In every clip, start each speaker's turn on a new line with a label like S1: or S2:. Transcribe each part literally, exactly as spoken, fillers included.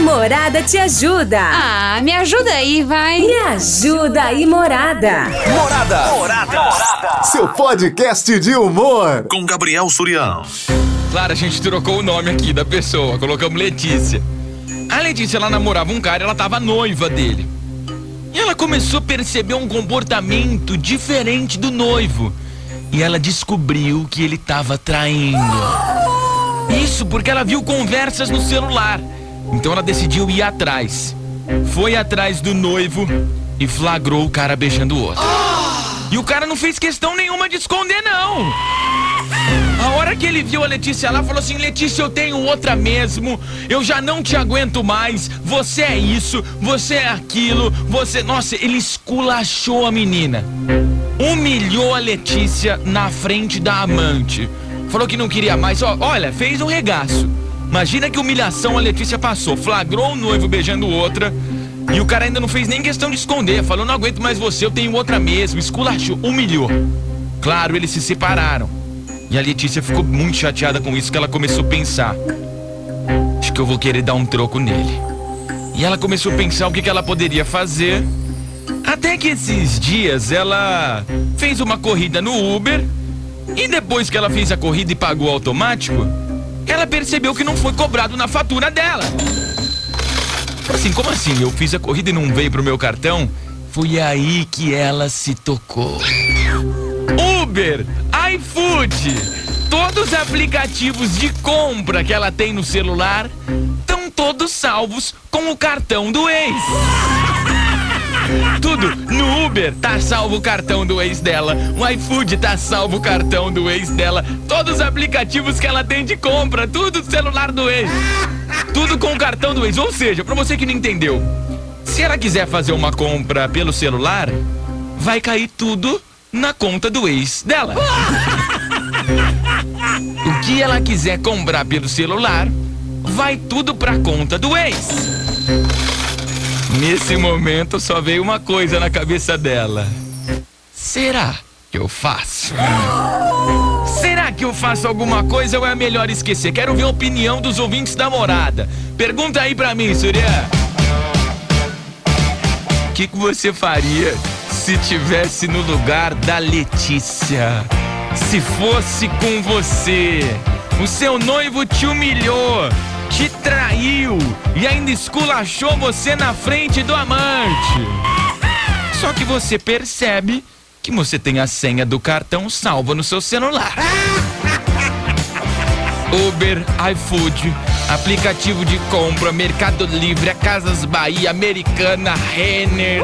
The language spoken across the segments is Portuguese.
S1: Morada te ajuda.
S2: Ah, me ajuda aí, vai.
S1: Me ajuda aí, Morada.
S3: Morada. Morada. Morada. Seu podcast de humor.
S4: Com Gabriel Surião.
S5: Claro, a gente trocou o nome aqui da pessoa, colocamos Letícia. A Letícia, ela namorava um cara, ela tava noiva dele. E ela começou a perceber um comportamento diferente do noivo. E ela descobriu que ele tava traindo. Isso porque ela viu conversas no celular. Então ela decidiu ir atrás. Foi atrás do noivo e flagrou o cara beijando o outro. E o cara não fez questão nenhuma de esconder, não. A hora que ele viu a Letícia lá, falou assim: Letícia, eu tenho outra mesmo. Eu já não te aguento mais. Você é isso, você é aquilo. Você... Nossa, ele esculachou a menina. Humilhou a Letícia na frente da amante. Falou que não queria mais. Ó, olha, fez um regaço. Imagina que humilhação a Letícia passou. Flagrou o noivo beijando outra. E o cara ainda não fez nem questão de esconder. Falou: não aguento mais você, eu tenho outra mesmo. Esculachou, humilhou. Claro, eles se separaram. E a Letícia ficou muito chateada com isso, que ela começou a pensar: acho que eu vou querer dar um troco nele. E ela começou a pensar o que, que ela poderia fazer. Até que esses dias ela fez uma corrida no Uber. E depois que ela fez a corrida e pagou automático, ela percebeu que não foi cobrado na fatura dela. Assim, como assim? Eu fiz a corrida e não veio pro meu cartão? Foi aí que ela se tocou. Uber, iFood, todos os aplicativos de compra que ela tem no celular estão todos salvos com o cartão do ex. Tudo. No Uber tá salvo o cartão do ex dela. O iFood tá salvo o cartão do ex dela. Todos os aplicativos que ela tem de compra, tudo do celular do ex. Tudo com o cartão do ex. Ou seja, pra você que não entendeu, se ela quiser fazer uma compra pelo celular, vai cair tudo na conta do ex dela. O que ela quiser comprar pelo celular, vai tudo pra conta do ex. Nesse momento só veio uma coisa na cabeça dela: será que eu faço? Será que eu faço alguma coisa ou é melhor esquecer? Quero ver a opinião dos ouvintes da Morada. Pergunta aí pra mim, Surya. O que, que você faria se tivesse no lugar da Letícia? Se fosse com você, o seu noivo te humilhou, te traiu e ainda esculachou você na frente do amante. Só que você percebe que você tem a senha do cartão salva no seu celular. Uber, iFood, aplicativo de compra, Mercado Livre, Casas Bahia, Americana, Renner.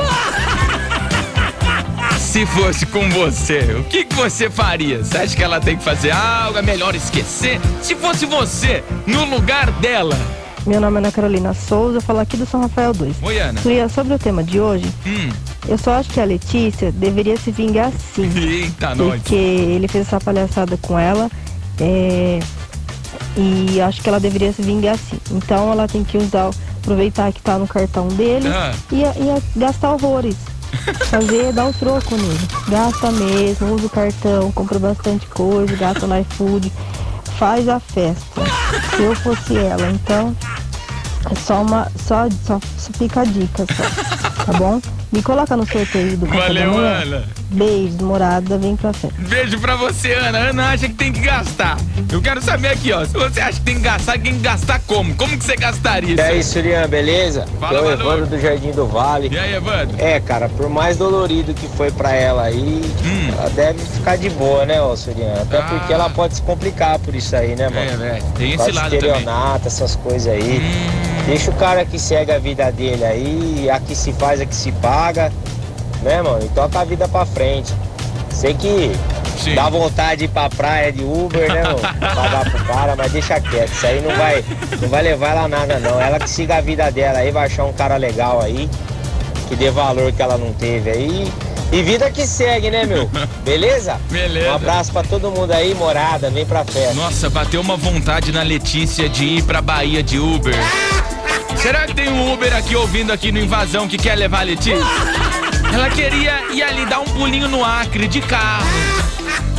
S5: Se fosse com você, o que, que você faria? Você acha que ela tem que fazer algo? É melhor esquecer? Se fosse você, no lugar dela.
S6: Meu nome é Ana Carolina Souza, eu falo aqui do São Rafael dois.
S5: Oi, Ana.
S6: Surya, sobre o tema de hoje,
S5: Hum.
S6: eu só acho que a Letícia deveria se vingar sim.
S5: Eita, nós.
S6: Porque ele fez essa palhaçada com ela, é, e acho que ela deveria se vingar sim. Então ela tem que usar, aproveitar que tá no cartão dele
S5: Ah.
S6: e, e gastar horrores. Fazer, dar um troco nele. Gasta mesmo, usa o cartão, compra bastante coisa, gasta no iFood, faz a festa. Se eu fosse ela, então é só uma. Só, só, só fica a dica, só. Tá bom? Me coloca no sorteio do café
S5: Valeu,
S6: da manhã.
S5: Ana.
S6: Beijo, Morada, vem pra festa.
S5: Beijo pra você, Ana. Ana acha que tem que gastar. Eu quero saber aqui, ó. Se você acha que tem que gastar, tem que gastar como? Como que você gastaria isso?
S7: E aí, Surian, beleza?
S5: Fala,
S7: Eu,
S5: Valor.
S7: Evandro do Jardim do Vale.
S5: E aí, Evandro?
S7: É, cara, por mais dolorido que foi pra ela aí,
S5: Hum.
S7: ela deve ficar de boa, né, ô Surian? Até
S5: Ah.
S7: porque ela pode se complicar por isso aí, né, mano?
S5: É, velho. Tem esse
S7: Quase
S5: lado também.
S7: estelionato, essas coisas aí.
S5: Hum.
S7: Deixa o cara que segue a vida dele aí, a que se faz, a que se paga, né, mano? E toca a vida pra frente. Sei que
S5: Sim.
S7: dá vontade de ir pra praia de Uber, né, mano? Pagar pro cara, mas deixa quieto. Isso aí não vai, não vai levar ela a nada, não. Ela que siga a vida dela aí, vai achar um cara legal aí, que dê valor que ela não teve aí. E vida que segue, né, meu? Beleza?
S5: Beleza.
S7: Um abraço pra todo mundo aí, Morada, vem pra festa.
S5: Nossa, bateu uma vontade na Letícia de ir pra Bahia de Uber. Será que tem um Uber aqui ouvindo aqui no Invasão que quer levar a Letícia? Ela queria ir ali dar um pulinho no Acre de carro.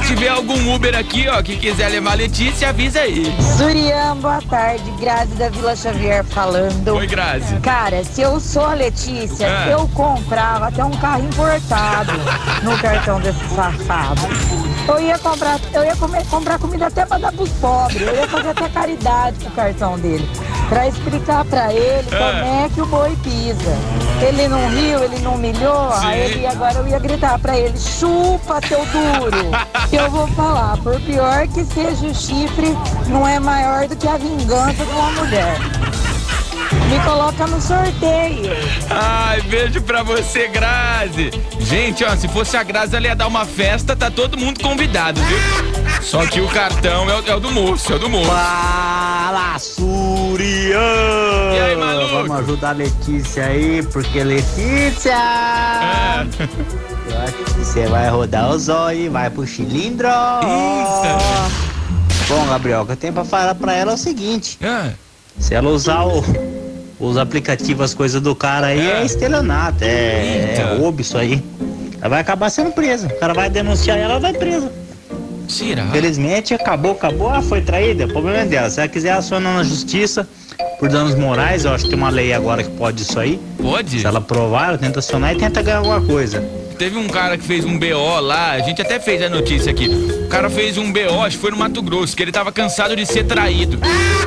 S5: tiver algum Uber aqui, ó, que quiser levar a Letícia, avisa aí.
S6: Surian, boa tarde. Grazi da Vila Xavier falando.
S5: Oi, Grazi.
S6: Cara, se eu sou a Letícia,
S5: Ah.
S6: eu comprava até um carro importado no cartão desse safado. Eu ia comprar, eu ia comer, comprar comida até pra dar pros pobres. Eu ia fazer até caridade com o cartão dele. Pra explicar pra ele
S5: Ah.
S6: como é que o boi pisa. Ele não riu, ele não humilhou,
S5: Sim.
S6: aí ele, agora eu ia gritar pra ele, chupa, seu duro. Que eu vou falar, por pior que seja o chifre, não é maior do que a vingança de uma mulher. Me coloca no sorteio.
S5: Ai, beijo pra você, Grazi. Gente, ó, se fosse a Grazi, ela ia dar uma festa, tá todo mundo convidado, viu? Só que o cartão é o, é o do moço, é o do moço.
S4: Fala, Surian!
S5: E aí, maluco?
S4: Vamos ajudar a Letícia aí, porque Letícia...
S5: É.
S4: Eu acho que você vai rodar o zóio, vai pro cilindro.
S5: Eita.
S4: Bom, Gabriel, o que eu tenho pra falar pra ela é o seguinte.
S5: Ah,
S4: Se ela usar o, os aplicativos, as coisas do cara aí,
S5: É.
S4: é estelionato, é,
S5: Eita.
S4: é roubo isso aí. Ela vai acabar sendo presa. O cara vai denunciar ela, ela vai presa.
S5: será?
S4: Infelizmente, acabou, acabou, ah, foi traída, o problema é dela. Se ela quiser acionar na justiça por danos morais, eu acho que tem uma lei agora que pode isso aí.
S5: Pode?
S4: Se ela provar, ela tenta acionar e tenta ganhar alguma coisa.
S5: Teve um cara que fez um B O lá, a gente até fez a notícia aqui. O cara fez um B O, acho que foi no Mato Grosso, que ele tava cansado de ser traído.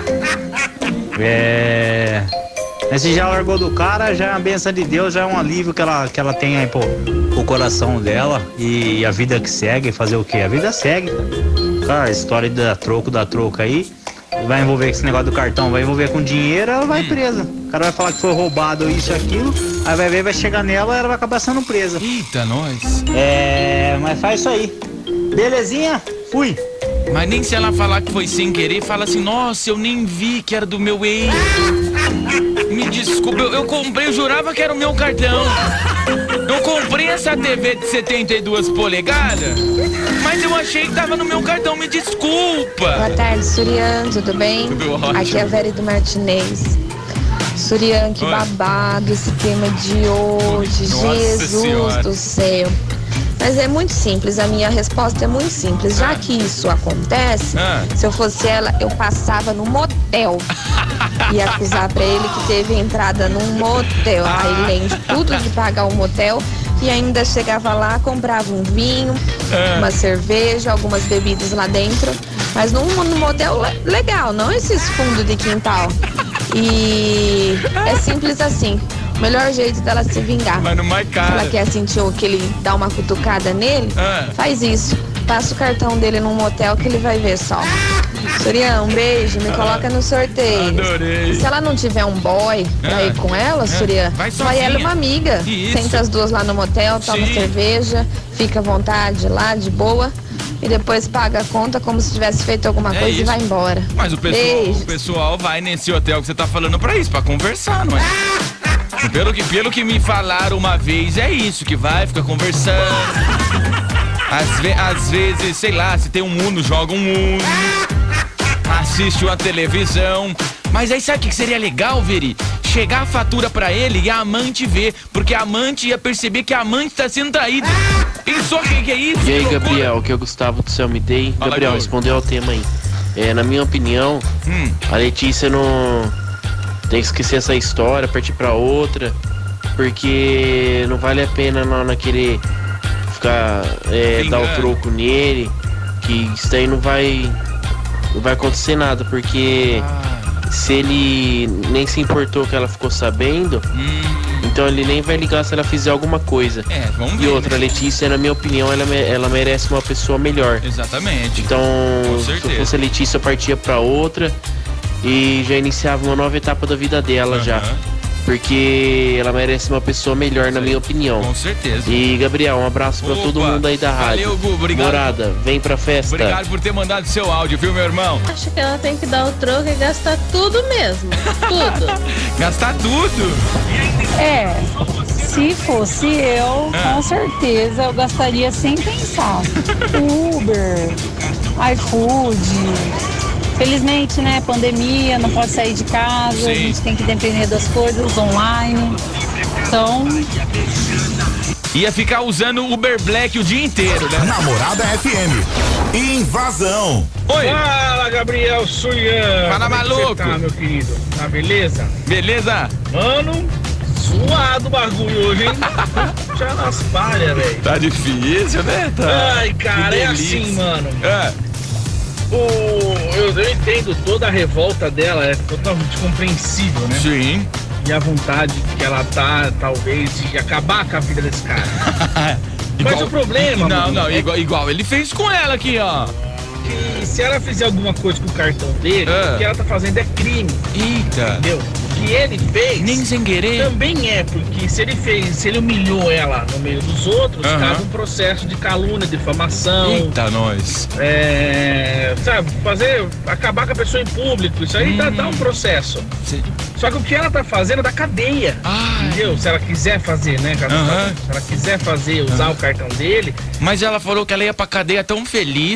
S4: É... Mas se já largou do cara, já é uma benção de Deus, já é um alívio que ela, que ela tem aí pro, pro coração dela. E a vida que segue, fazer o quê? A vida segue. Cara, a história da troco, da troco aí, vai envolver com esse negócio do cartão, vai envolver com dinheiro, ela vai presa. O cara vai falar que foi roubado isso, aquilo, aí vai ver, vai chegar nela, ela vai acabar sendo presa.
S5: Eita, nós.
S4: É, mas faz isso aí. Belezinha? Fui.
S5: Mas nem se ela falar que foi sem querer, fala assim, nossa, eu nem vi que era do meu ex. Me desculpa, eu, eu comprei, eu jurava que era o meu cartão. Eu comprei essa T V de setenta e duas polegadas, mas eu achei que tava no meu cartão, me desculpa.
S8: Boa tarde, Surian, tudo bem?
S5: Tudo ótimo.
S8: Aqui é a Vera do Martinez. Surian, que
S5: Oi.
S8: babado esse tema de hoje.
S5: Nossa
S8: Jesus
S5: Senhora.
S8: do céu. Mas é muito simples, a minha resposta é muito simples. Já que isso acontece,
S5: Ah.
S8: se eu fosse ela, eu passava no motel. Ia acusar pra ele que teve entrada num motel.
S5: Ah.
S8: Aí, além de tudo de pagar um motel, e ainda chegava lá, comprava um vinho,
S5: Ah.
S8: uma cerveja, algumas bebidas lá dentro. Mas num, num motel le- legal, não esses fundos de quintal. E é simples assim. O melhor jeito dela se vingar.
S5: Mas no mais
S8: Se
S5: caro.
S8: ela quer sentir o que ele dá uma cutucada nele,
S5: Ah.
S8: faz isso. Passa o cartão dele num motel que ele vai ver só. Surian, um beijo, me coloca no sorteio.
S5: Adorei.
S8: Se ela não tiver um boy pra
S5: Ah.
S8: ir com ela, Surian,
S5: Vai
S8: vai ela e
S5: sozinha.
S8: uma amiga.
S5: Isso.
S8: Senta as duas lá no motel, toma
S5: Sim.
S8: cerveja, fica à vontade lá, de boa. E depois paga a conta como se tivesse feito alguma
S5: É
S8: coisa e
S5: isso.
S8: vai embora.
S5: Mas o pessoal,
S8: Beijo.
S5: o pessoal vai nesse hotel que você tá falando pra isso, pra conversar, não é? Pelo que, pelo que me falaram uma vez, é isso, que vai, fica conversando. Às, ve- às vezes, sei lá, se tem um Uno, joga um Uno. Assiste uma televisão. Mas aí sabe o que seria legal, Veri? Chegar a fatura pra ele e a amante ver, porque a amante ia perceber que a amante tá sendo traída. Pensou que, que é isso?
S9: E aí,
S5: Que loucura.
S9: Gabriel, que é o Gustavo do Céu Me Dei.
S5: Fala,
S9: Gabriel,
S5: Gabriel.
S9: respondeu ao tema aí. É, na minha opinião,
S5: Hum.
S9: a Letícia não tem que esquecer essa história, partir pra outra, porque não vale a pena não, naquele ficar é, dar o
S5: Vingando.
S9: troco nele, que isso daí não vai não vai acontecer nada, porque
S5: Ah,
S9: se ele nem se importou que ela ficou sabendo,
S5: hum,
S9: então ele nem vai ligar se ela fizer alguma coisa.
S5: é, vamos ver.
S9: E outra, a
S5: né?
S9: Letícia, na minha opinião, ela, me- ela merece uma pessoa melhor.
S5: Exatamente.
S9: Então, se
S5: certeza.
S9: eu fosse a Letícia, eu partia pra outra e já iniciava uma nova etapa da vida dela
S5: Aham.
S9: já. Porque ela merece uma pessoa melhor, na minha opinião.
S5: Com certeza.
S9: E, Gabriel, um abraço pra
S5: Opa,
S9: todo mundo aí da rádio.
S5: valeu, Gu, obrigado.
S9: Morada, vem pra festa.
S5: Obrigado por ter mandado seu áudio, viu, meu irmão?
S10: Acho que ela tem que dar o troco e gastar tudo mesmo. Tudo.
S5: Gastar tudo.
S6: É, se fosse eu,
S5: Ah.
S6: com certeza eu gastaria sem pensar. Uber, iFood. Felizmente, né, pandemia, não pode sair de casa,
S5: Sim.
S6: a gente tem que depender das coisas online. Então,
S5: ia ficar usando o Uber Black o dia inteiro, né?
S3: Namorada F M. Invasão.
S5: Oi.
S11: Fala, Gabriel Suian.
S5: Fala,
S11: Como é que
S5: maluco.
S11: você tá, meu querido? Tá beleza?
S5: Beleza?
S11: Mano, suado o bagulho hoje, hein? Já nas palhas, velho.
S5: Tá difícil, né? Tá.
S11: Ai, cara, é assim, mano.
S5: É.
S11: O, eu, eu entendo toda a revolta dela, é totalmente compreensível, né?
S5: Sim.
S11: E a vontade que ela tá, talvez, de acabar com a vida desse cara. Mas
S5: Igual-
S11: o problema,
S5: Não,
S11: mano,
S5: não,
S11: é
S5: igual, igual ele fez com ela aqui, ó.
S11: que se ela fizer alguma coisa com o cartão dele,
S5: Ah.
S11: o que ela tá fazendo é crime.
S5: Eita.
S11: Entendeu? O que ele fez.
S5: Nem sem querer.
S11: Também é, porque se ele fez, se ele humilhou ela no meio dos outros,
S5: Aham.
S11: cabe um processo de calúnia, difamação.
S5: Eita, nós.
S11: É. Sabe, fazer. Acabar com a pessoa em público. Isso aí
S5: Hum.
S11: dá, dá um processo.
S5: Sim.
S11: Só que o que ela tá fazendo é da cadeia.
S5: Ai.
S11: Entendeu? Se ela quiser fazer, né, cara?
S5: Aham.
S11: Se ela quiser fazer, usar o cartão dele.
S5: Mas ela falou que ela ia pra cadeia tão feliz.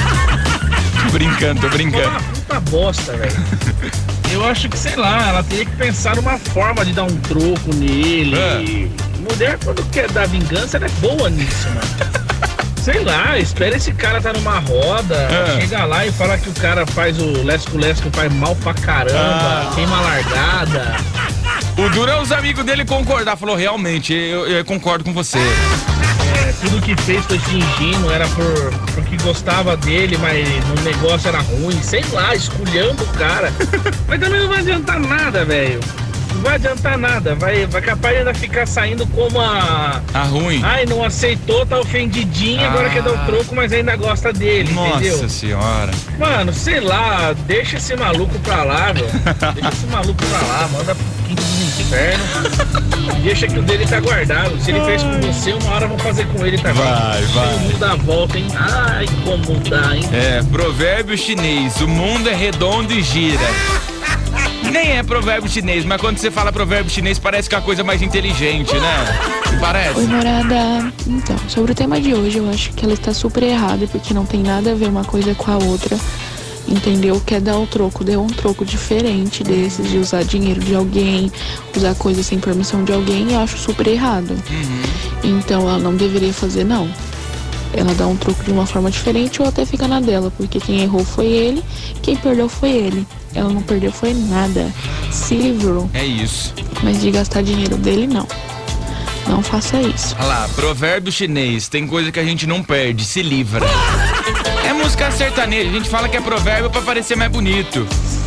S5: Tô brincando, tô
S11: Foi
S5: brincando.
S11: uma puta bosta, velho. Eu acho que, sei lá, ela teria que pensar numa forma de dar um troco nele.
S5: É.
S11: Mulher, quando quer dar vingança, ela é boa nisso, mano. Sei lá, espera esse cara tá numa roda,
S5: É.
S11: chega lá e fala que o cara faz o lesco-lesco, faz mal pra caramba,
S5: Ah.
S11: queima a largada.
S5: O duro é os amigos dele concordar. Falou, realmente, eu, eu concordo com você.
S11: É, tudo que fez foi fingindo, era por, porque gostava dele, mas o negócio era ruim, sei lá, esculhando o cara. Mas também não vai adiantar nada, velho. Não vai adiantar nada, vai, vai capaz de ainda ficar saindo como a...
S5: Tá ruim.
S11: Ai, não aceitou, tá ofendidinho,
S5: Ah.
S11: agora quer dar o troco, mas ainda gosta dele,
S5: Nossa
S11: entendeu?
S5: senhora.
S11: Mano, sei lá, deixa esse maluco pra lá, meu. Deixa esse maluco pra lá, manda pro quinto dos infernos. E deixa que o dele tá guardado. Se ele fez com você, uma hora vão fazer com ele também.
S5: Vai, vai.
S11: O mundo dá a volta, hein? Ai, como dá, hein?
S5: É, provérbio chinês. O mundo é redondo e gira. Nem é provérbio chinês, mas quando você fala provérbio chinês parece que é a coisa mais inteligente, né? Não parece?
S8: Oi, morada. Então, sobre o tema de hoje, eu acho que ela está super errada, porque não tem nada a ver uma coisa com a outra. Entendeu? Quer dar o troco, deu um troco diferente desses, de usar dinheiro de alguém, usar coisas sem permissão de alguém, eu acho super errado.
S5: Uhum.
S8: Então ela não deveria fazer, não. Ela dá um troco de uma forma diferente ou até fica na dela, porque quem errou foi ele, quem perdeu foi ele. Ela não perdeu foi nada. Se livrou.
S5: É isso.
S8: Mas de gastar dinheiro dele, não. Não faça isso.
S5: Olha lá, provérbio chinês. Tem coisa que a gente não perde, se livra. É música sertaneja, a gente fala que é provérbio pra parecer mais bonito.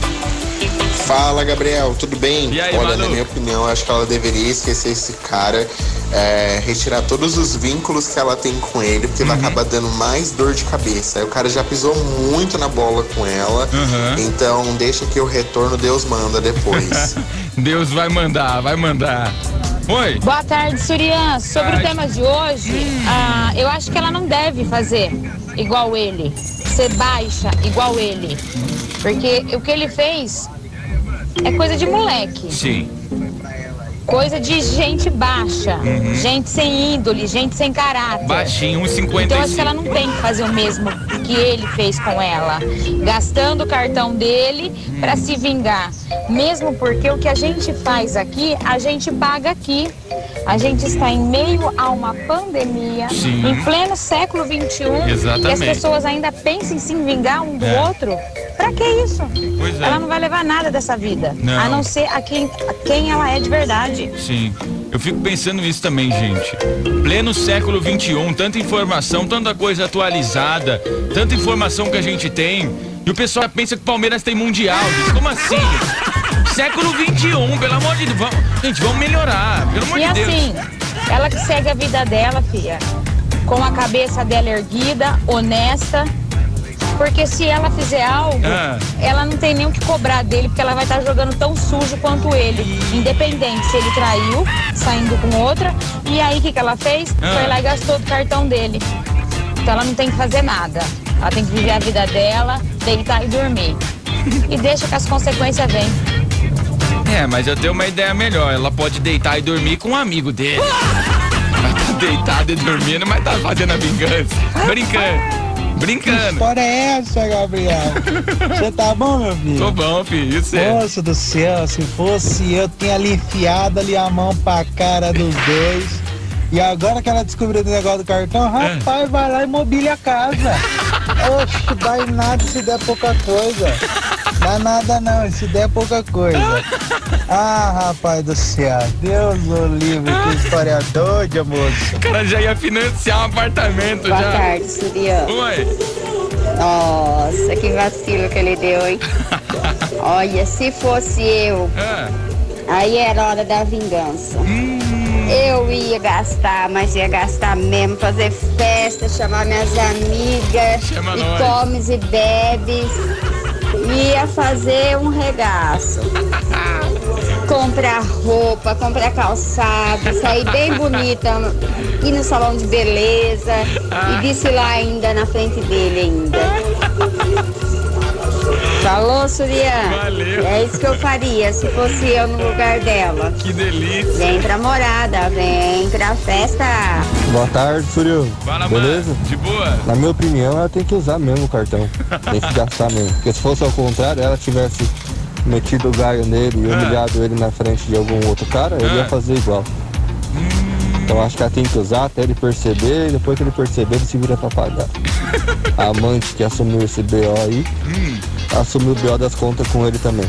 S12: Fala, Gabriel, tudo bem?
S5: E aí,
S12: Olha,
S5: Manu?
S12: na minha opinião, acho que ela deveria esquecer esse cara, é, retirar todos os vínculos que ela tem com ele, porque vai acabar dando mais dor de cabeça. Aí o cara já pisou muito na bola com ela,
S5: Uhum.
S12: então deixa que o retorno Deus manda depois.
S5: Deus vai mandar, vai mandar. Oi.
S13: Boa tarde, Surian. Sobre
S5: Tarde.
S13: o tema de hoje, ah, eu acho que ela não deve fazer igual ele, ser baixa igual ele. Porque o que ele fez é coisa de moleque,
S5: Sim.
S13: coisa de gente baixa,
S5: Uhum.
S13: gente sem índole, gente sem caráter.
S5: Baixinho, um e cinquenta
S13: Então
S5: e
S13: acho que ela
S5: cinco.
S13: não tem que fazer o mesmo que ele fez com ela, gastando o cartão dele pra se vingar. Mesmo porque o que a gente faz aqui, a gente paga aqui. A gente está em meio a uma pandemia,
S5: Sim.
S13: em pleno século vinte e um, e as
S5: Exatamente.
S13: pessoas ainda pensam em se vingar um do
S5: É.
S13: outro. Pra que isso?
S5: Pois é.
S13: Ela não vai levar nada dessa vida,
S5: Não.
S13: a não ser a quem, a quem ela é de verdade.
S5: Sim, eu fico pensando isso também, gente. Pleno século vinte e um, tanta informação, tanta coisa atualizada, tanta informação que a gente tem. E o pessoal pensa que o Palmeiras tem mundial, gente. Como assim? século vinte e um, pelo amor de Deus. Vamos, gente, vamos melhorar, pelo amor
S13: E
S5: de Deus.
S13: assim, ela que segue a vida dela, filha, com a cabeça dela erguida, honesta. Porque se ela fizer algo,
S5: Ah.
S13: ela não tem nem o que cobrar dele, porque ela vai estar jogando tão sujo quanto ele. Independente se ele traiu, saindo com outra. E aí o que, que ela fez?
S5: Ah.
S13: Foi lá e gastou do cartão dele. Então ela não tem que fazer nada. Ela tem que viver a vida dela, deitar e dormir. E deixa que as consequências venham.
S5: É, mas eu tenho uma ideia melhor. Ela pode deitar e dormir com um amigo dele. Vai tá deitado e dormindo, mas tá fazendo a vingança. Brincando. Brincando.
S14: Que história é essa, Gabriel? Você tá bom, meu filho?
S5: Tô bom, filho. Isso é.
S14: Moço do céu, se fosse eu, tinha ali enfiado ali a mão pra cara dos dois E agora que ela descobriu o negócio do cartão, rapaz, vai lá e mobília a casa. Oxe, dá em nada se der pouca coisa. Dá nada não, se der pouca coisa. Ah, rapaz do céu, Deus o livre, que história doida, moço.
S5: O cara já ia financiar um apartamento.
S15: Boa
S5: já.
S15: tarde, Surian.
S5: Oi.
S15: Nossa, que vacilo que ele deu, hein? Olha, se fosse eu,
S5: Ah.
S15: aí era hora da vingança. Eu ia gastar, mas ia gastar mesmo, fazer festa, chamar minhas amigas,
S5: Chama
S15: e
S5: nós.
S15: comes e bebes. Ia fazer um regaço. Comprar roupa, comprar calçado, sair bem bonita, ir no salão de beleza e desfilar ainda na frente dele ainda. Falou, Surian?
S5: Valeu.
S15: É isso que eu faria se fosse eu no lugar dela.
S5: Que delícia.
S15: Vem pra morada, vem pra festa.
S16: Boa tarde, Suryo.
S5: Fala,
S16: beleza?
S5: mano. De boa?
S16: Na minha opinião, ela tem que usar mesmo o cartão. Tem que gastar mesmo. Porque se fosse ao contrário, ela tivesse metido o galho nele e humilhado ele na frente de algum outro cara, ele ia fazer igual. Então acho que ela tem que usar até ele perceber, e depois que ele perceber, ele se vira pra pagar. A amante que assumiu esse B O aí, assumiu o B O das contas com ele também.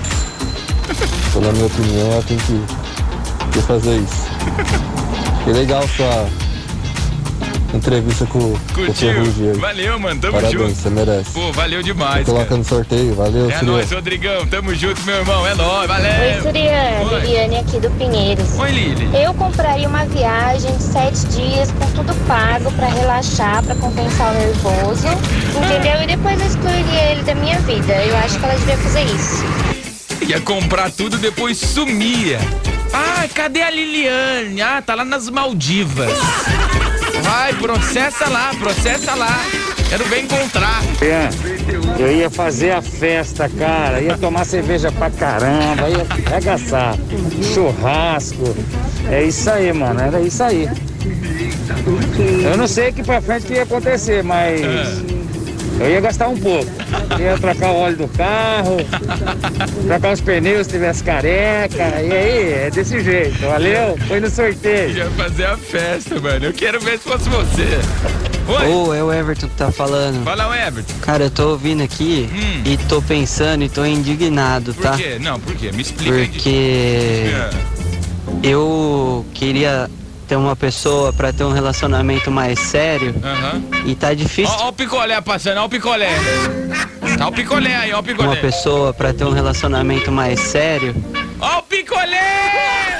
S16: Então, na minha opinião, ela tem que, que fazer isso. Que legal sua entrevista com, com o Ferrugem aí.
S5: Valeu, mano. Tamo
S16: Parabéns,
S5: junto.
S16: você merece.
S5: Pô, valeu demais,
S16: Coloca
S5: cara.
S16: no sorteio, valeu,
S5: É
S16: Suryo.
S5: nóis, Rodrigão. Tamo junto, meu irmão. É nóis, valeu.
S17: Oi, Surian,
S5: Oi.
S17: Liliane aqui do Pinheiros.
S5: Oi, Lili.
S17: Eu compraria uma viagem de sete dias com tudo pago pra relaxar, pra compensar o nervoso, entendeu? E depois eu excluiria ele da minha vida. Eu acho que ela devia fazer isso.
S5: Ia comprar tudo, depois sumia. Ah, cadê a Liliane? Ah, tá lá nas Maldivas. Vai, processa lá, processa lá. Quero ver encontrar.
S18: Eu ia fazer a festa, cara. Ia tomar cerveja pra caramba, ia arregaçar. Churrasco. É isso aí, mano. Era isso aí. Eu não sei que pra frente que ia acontecer, mas eu ia gastar um pouco. Ia trocar o óleo do carro, trocar os pneus se tivesse careca. E aí, é desse jeito. Valeu? Foi no sorteio.
S5: Ia fazer a festa, mano. Eu quero ver se fosse você. Oi.
S19: Ô, é o Everton que tá falando.
S5: Fala, o Everton.
S19: Cara, eu tô ouvindo aqui
S5: Hum.
S19: e tô pensando e tô indignado,
S5: Por
S19: tá?
S5: quê? Não, por quê? Me explica aí.
S19: Porque eu queria ter uma pessoa pra ter um relacionamento mais sério
S5: Aham.
S19: e tá difícil.
S5: Ó, ó o picolé passando, ó o picolé. Tá o picolé aí, ó o picolé.
S19: Uma pessoa pra ter um relacionamento mais sério.
S5: Ó o picolé!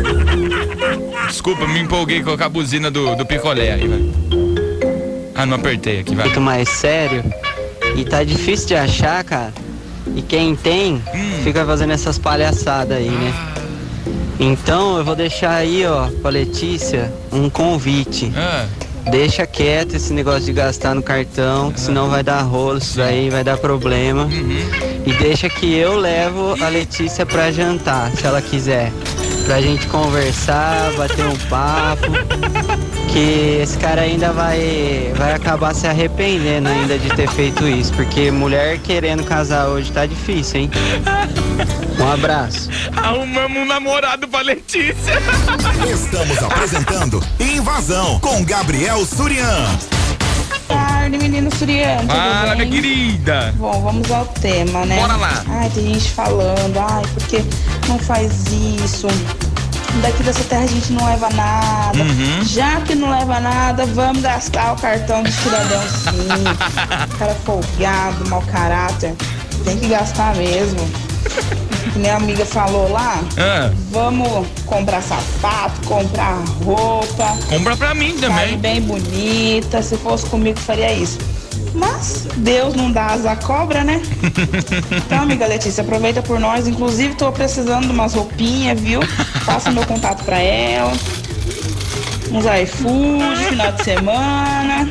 S5: Desculpa, me empolguei com a buzina do, do picolé aí, vai. Ah, não apertei aqui, vai.
S19: Muito mais sério. E tá difícil de achar, cara. E quem tem,
S5: Hum.
S19: fica fazendo essas palhaçadas aí, né? Então eu vou deixar aí, ó, pra Letícia, um convite.
S5: Ah.
S19: Deixa quieto esse negócio de gastar no cartão, que senão vai dar rolo, isso daí vai dar problema.
S5: Uhum.
S19: E deixa que eu levo a Letícia pra jantar, se ela quiser. Pra gente conversar, bater um papo. Que esse cara ainda vai, vai acabar se arrependendo ainda de ter feito isso. Porque mulher querendo casar hoje tá difícil, hein? Um abraço.
S5: Arrumamos um namorado pra Letícia.
S3: Estamos apresentando Invasão com Gabriel Surian.
S20: Boa tarde, menino Surian. tudo
S5: Fala,
S20: bem?
S5: minha querida.
S20: Bom, vamos ao tema, né?
S5: Bora lá.
S20: Ai, tem gente falando, ai, porque não faz isso. Daqui dessa terra a gente não leva nada.
S5: Uhum.
S20: Já que não leva nada, vamos gastar o cartão do cidadão sim. Cara folgado, mau caráter. Tem que gastar mesmo. Que minha amiga falou lá,
S5: Ah.
S20: vamos comprar sapato, comprar roupa.
S5: Compra pra mim
S20: Sair
S5: também.
S20: bem bonita. Se fosse comigo, faria isso. Mas Deus não dá asa à cobra, né? Então, amiga Letícia, aproveita por nós. Inclusive, tô precisando de umas roupinhas, viu? Passa meu contato pra ela. Uns iFood, final de semana.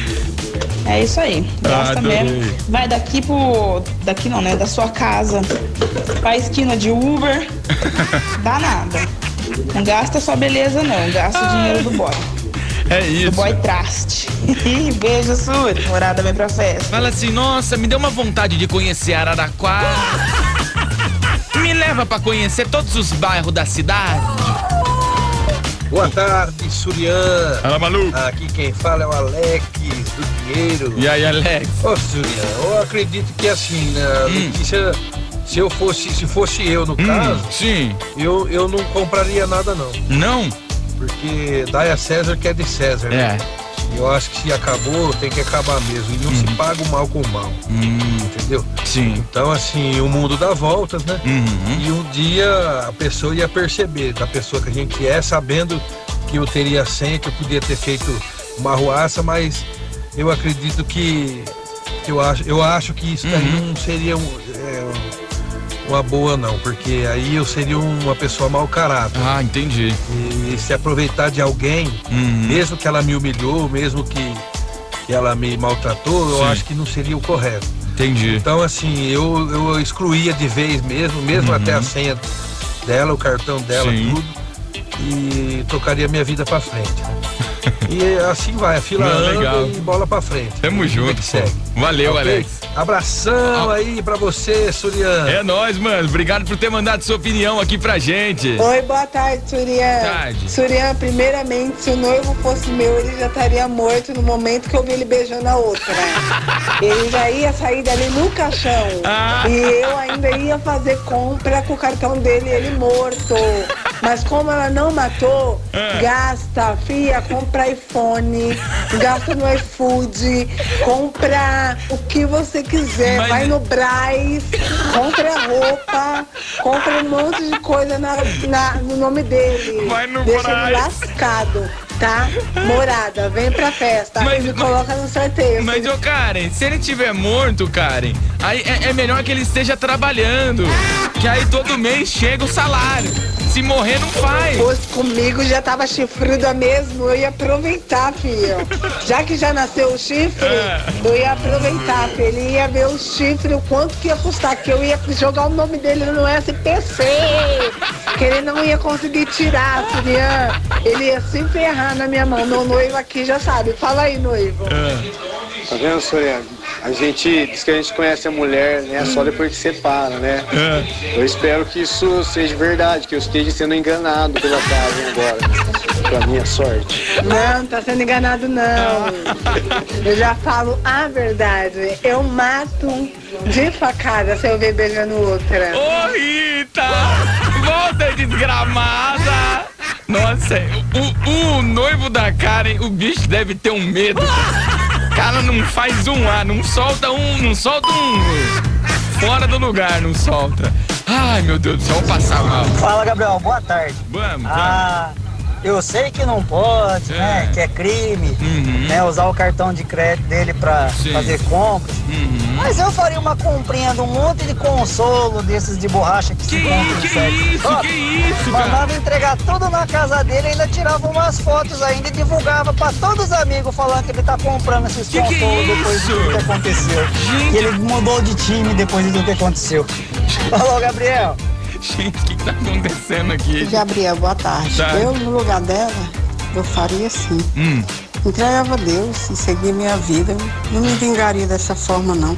S20: É isso aí. Gasta
S5: Adorei.
S20: mesmo. Vai daqui pro... Daqui não, né? Da sua casa pra esquina de Uber. Dá nada. Não gasta só beleza, não. Gasta o dinheiro do boy.
S5: É isso.
S20: Do boy traste. Beijo, Suri. Morada, vem pra festa.
S5: Fala assim, nossa, me deu uma vontade de conhecer Araraquara. Me leva pra conhecer todos os bairros da cidade.
S21: Boa tarde, Surian.
S5: Fala, maluco.
S21: Aqui quem fala é o Alex do Dinheiro.
S5: E aí, Alex?
S21: Ô, Surian, eu acredito que assim, né,
S5: Hum.
S21: Letícia, se eu fosse, se fosse eu no
S5: Hum,
S21: caso,
S5: sim.
S21: eu, eu não compraria nada não.
S5: Não?
S21: Porque dai a César que é de César, né?
S5: É.
S21: Eu acho que se acabou, tem que acabar mesmo. E não se paga o mal com o mal.
S5: Hum.
S21: Entendeu?
S5: Sim.
S21: Então, assim, o mundo dá voltas, né?
S5: Uhum.
S21: E um dia a pessoa ia perceber da pessoa que a gente é, sabendo que eu teria a senha, que eu podia ter feito uma arruaça, mas eu acredito que eu acho, eu acho que isso daí
S5: Uhum.
S21: não seria um, é, uma boa não, porque aí eu seria uma pessoa mau caráter.
S5: Ah, entendi.
S21: E, se aproveitar de alguém,
S5: Uhum.
S21: mesmo que ela me humilhou, mesmo que, que ela me maltratou, eu
S5: Sim.
S21: acho que não seria o correto.
S5: Entendi.
S21: Então, assim, eu, eu excluía de vez mesmo, mesmo
S5: Uhum.
S21: até a senha dela, o cartão dela,
S5: Sim.
S21: tudo, e tocaria minha vida pra frente. E assim vai, a fila
S5: Não,
S21: anda
S5: legal.
S21: e bola pra frente.
S5: Tamo junto,
S21: que segue.
S5: pô. Valeu,
S21: Ok?
S5: Alex.
S21: Abração aí pra você, Surian.
S5: É nóis, mano. Obrigado por ter mandado sua opinião aqui pra gente.
S22: Oi, boa tarde, Surian.
S5: Tarde.
S22: Surian, primeiramente, se o noivo fosse meu, ele já estaria morto no momento que eu vi ele beijando a outra. Ele já ia sair dali no caixão.
S5: Ah.
S22: E eu ainda ia fazer compra com o cartão dele, ele morto. Mas como ela não matou,
S5: Ah.
S22: gasta, fia, compra iPhone, gasta no iFood, compra o que você quiser,
S5: Mas-
S22: vai no Brás, compra roupa, compra um monte de coisa na, na- no nome dele.
S5: Vai no
S22: Deixa
S5: Brás.
S22: ele lascado, tá? Morada, vem pra festa
S5: Mas-
S22: e me coloca no sorteio.
S5: Mas, ô Karen, se ele tiver morto, Karen, aí é, é melhor que ele esteja trabalhando. Que aí todo mês chega o salário. Se morrer, não faz.
S22: Se fosse comigo, já tava chifruda mesmo, eu ia aproveitar, filho. Já que já nasceu o chifre,
S5: É.
S22: eu ia aproveitar, filho. Ele ia ver o chifre, o quanto que ia custar, que eu ia jogar o nome dele no S P C, que ele não ia conseguir tirar, Surian. Ele ia se ferrar na minha mão. Meu noivo aqui já sabe. Fala aí, noivo.
S16: Tá vendo, Surian? A gente diz que a gente conhece a mulher, né, só depois que separa, né? Eu espero que isso seja verdade, que eu esteja sendo enganado pela Karen agora, pra minha sorte.
S22: Não, tá sendo enganado não. Eu já falo a verdade. Eu mato de facada se eu ver beijando outra.
S5: Ô, Rita! Volta, desgramada! Nossa, o, o noivo da Karen, o bicho deve ter um medo. O cara não faz um A, não solta um, não solta um fora do lugar, não solta. Ai, meu Deus do céu, vou passar mal.
S23: Fala, Gabriel, boa tarde.
S5: Vamos,
S23: Ah, eu sei que não pode,
S5: É.
S23: né? Que é crime,
S5: Uhum.
S23: né? Usar o cartão de crédito dele pra
S5: Sim.
S23: fazer compras.
S5: Uhum.
S23: Mas eu faria uma comprinha de um monte de consolo desses de borracha que,
S5: Que
S23: se compram
S5: isso,
S23: em
S5: que
S23: site.
S5: isso,
S23: Ó,
S5: que isso, cara?
S23: Mandava entregar tudo na casa dele, ainda tirava umas fotos ainda e divulgava pra todos os amigos falando que ele tá comprando esses
S5: Que que
S23: consolos
S5: é
S23: depois de tudo que
S5: isso?
S23: aconteceu.
S5: Gente.
S23: E ele mudou de time depois de tudo que aconteceu. Falou, Gabriel.
S5: Gente, o que, que tá acontecendo aqui?
S22: Gabriel, boa tarde.
S5: Tarde.
S22: Eu, no lugar dela, eu faria assim.
S5: Hum.
S22: Entregava a Deus e seguir minha vida. Não me vingaria dessa forma, não.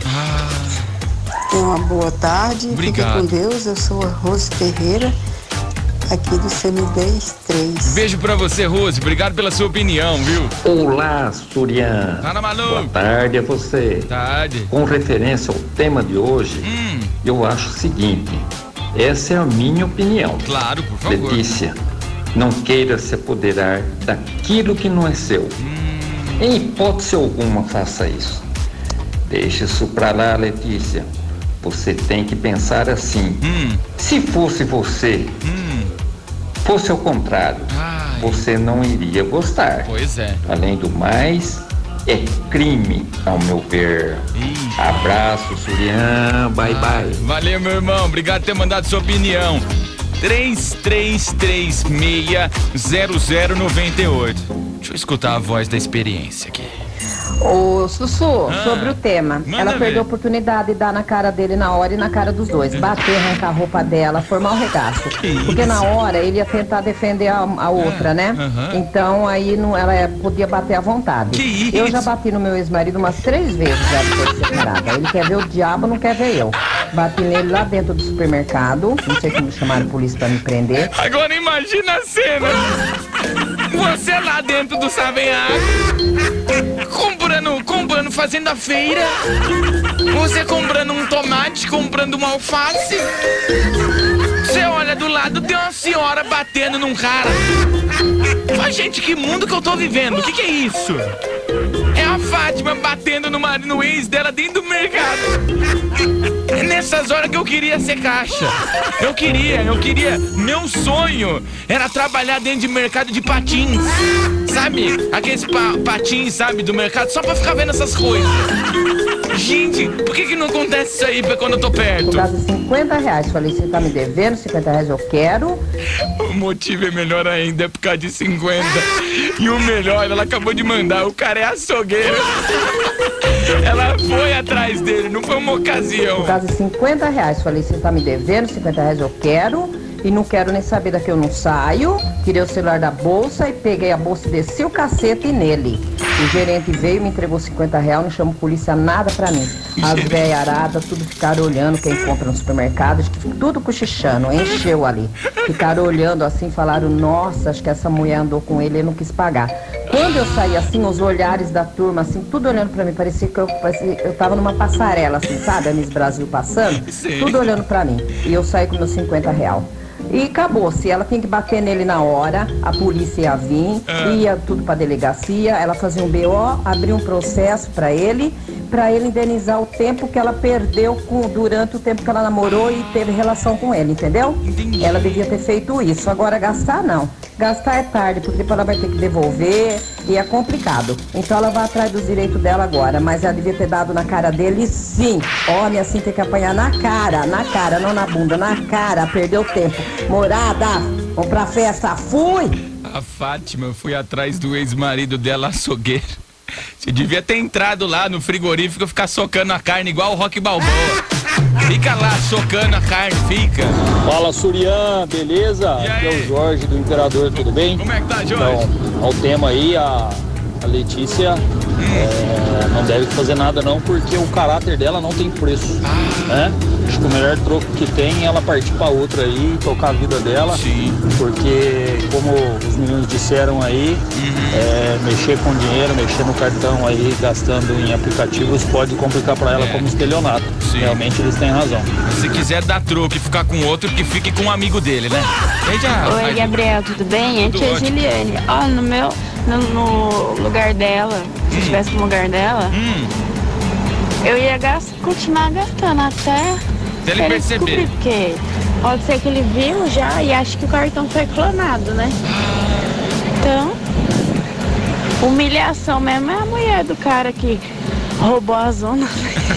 S22: Tenha uma boa tarde.
S5: Obrigado.
S22: Fique com Deus. Eu sou a Rose Ferreira, aqui do C M dez três.
S5: Beijo pra você, Rose. Obrigado pela sua opinião, viu?
S24: Olá, Surian.
S5: Fala, maluco.
S24: Boa tarde a você.
S5: Tarde.
S24: Com referência ao tema de hoje,
S5: Hum.
S24: eu acho o seguinte: essa é a minha opinião.
S5: Claro, por favor.
S24: Letícia, não queira se apoderar daquilo que não é seu.
S5: Hum.
S24: Em hipótese alguma, faça isso. Deixe isso pra lá, Letícia. Você tem que pensar assim.
S5: Hum.
S24: Se fosse você,
S5: Hum.
S24: fosse ao contrário,
S5: Ai.
S24: você não iria gostar.
S5: Pois é.
S24: Além do mais, é crime, ao meu ver.
S5: Ih.
S24: Abraço, Surian. Bye, bye.
S5: Valeu, meu irmão. Obrigado por ter mandado sua opinião. três três três seis zero zero nove oito. Deixa eu escutar a voz da experiência aqui.
S25: Ô, Sussu,
S5: Ah,
S25: sobre o tema.
S5: manda
S25: Ela
S5: ver.
S25: perdeu a oportunidade de dar na cara dele na hora e na cara dos dois. Bater, arrancar a roupa dela, formar um regaço. Porque na hora ele ia tentar defender a, a outra, né?
S5: aham.
S25: Então aí não, ela é- podia bater à vontade.
S5: Que isso?
S25: Eu já bati no meu ex-marido umas três vezes já depois de separada. Ele quer ver o diabo, não quer ver eu. Bati nele lá dentro do supermercado. Não sei como chamaram a polícia pra me prender.
S5: Agora imagina a cena. Você lá dentro do Savenhago, comprando, comprando, fazendo a feira. Você comprando um tomate, comprando uma alface. Você olha do lado, tem uma senhora batendo num cara. Mas, gente, que mundo que eu tô vivendo? O que que é isso? É a Fátima batendo no, mar- no ex dela dentro do mercado. É nessas horas que eu queria ser caixa. Eu queria, eu queria. Meu sonho era trabalhar dentro de mercado de patins. Sabe? Aqueles pa- patins, sabe, do mercado, só pra ficar vendo essas coisas. Gente, por que que não acontece isso aí pra quando eu tô perto?
S25: Por causa de cinquenta reais. Falei, você tá me devendo, cinquenta reais eu quero.
S5: O motivo é melhor ainda, é por causa de cinquenta. E o melhor, ela acabou de mandar, o cara é açougueiro. Ela foi atrás dele, não foi uma ocasião.
S25: Por causa de cinquenta reais. Falei, você tá me devendo, cinquenta reais eu quero. E não quero nem saber daqui, eu não saio. Tirei o celular da bolsa e peguei a bolsa e desci o cacete nele. O gerente veio, me entregou cinquenta reais, não chamo polícia nada pra mim. As velharadas, tudo ficaram olhando, quem compra no supermercado, tudo cochichando, encheu ali. Ficaram olhando assim, falaram, nossa, acho que essa mulher andou com ele e não quis pagar. Quando eu saí assim, os olhares da turma, assim, tudo olhando pra mim, parecia que eu, parecia, eu tava numa passarela, assim, sabe? A Miss Brasil passando,
S5: Sim.
S25: tudo olhando pra mim. E eu saí com meus cinquenta reais. E acabou, se ela tinha que bater nele na hora, a polícia ia vir,
S5: Ah.
S25: ia tudo pra delegacia, ela fazia um B O, abria um processo pra ele, pra ele indenizar o tempo que ela perdeu com, durante o tempo que ela namorou e teve relação com ele, entendeu? Ela devia ter feito isso, agora gastar não. Gastar é tarde, porque depois ela vai ter que devolver e é complicado. Então ela vai atrás dos direitos dela agora, mas ela devia ter dado na cara dele sim. Homem assim tem que apanhar na cara, na cara, não na bunda, na cara, perdeu tempo. Morada, vamos pra festa, fui!
S5: A Fátima foi atrás do ex-marido dela, açougueiro. Você devia ter entrado lá no frigorífico e ficar socando a carne igual o Rock Balboa. Fica lá socando a carne, fica.
S1: Fala, Surian, beleza? Aqui é o Jorge do Imperador, tudo bem?
S5: Como é que tá, Jorge?
S1: Então, ao tema aí, a, a Letícia é, não deve fazer nada não, porque o caráter dela não tem preço, né? Acho que o melhor troco que tem é ela partir pra outra aí, tocar a vida dela.
S5: Sim.
S1: Porque, como os meninos disseram aí, é, mexer com dinheiro, mexer no cartão aí, gastando em aplicativos, pode complicar pra ela
S5: É.
S1: como estelionato.
S5: Sim.
S1: Realmente eles têm razão.
S5: Se quiser dar troco e ficar com outro, que fique com um amigo dele, né? Aí já
S8: Oi,
S5: vai-
S8: Gabriel, tudo bem?
S5: Tudo
S8: Aqui é a
S5: ótimo.
S8: Juliane. Ó, no meu, no, no lugar dela, se eu estivesse no lugar dela,
S5: Hum,
S8: eu ia gas- continuar gastando até
S5: Até ele perceber.
S8: descobrir, porque pode ser que ele viu já e acha que o cartão foi clonado, né? Então, humilhação mesmo é a mulher do cara que roubou a zona.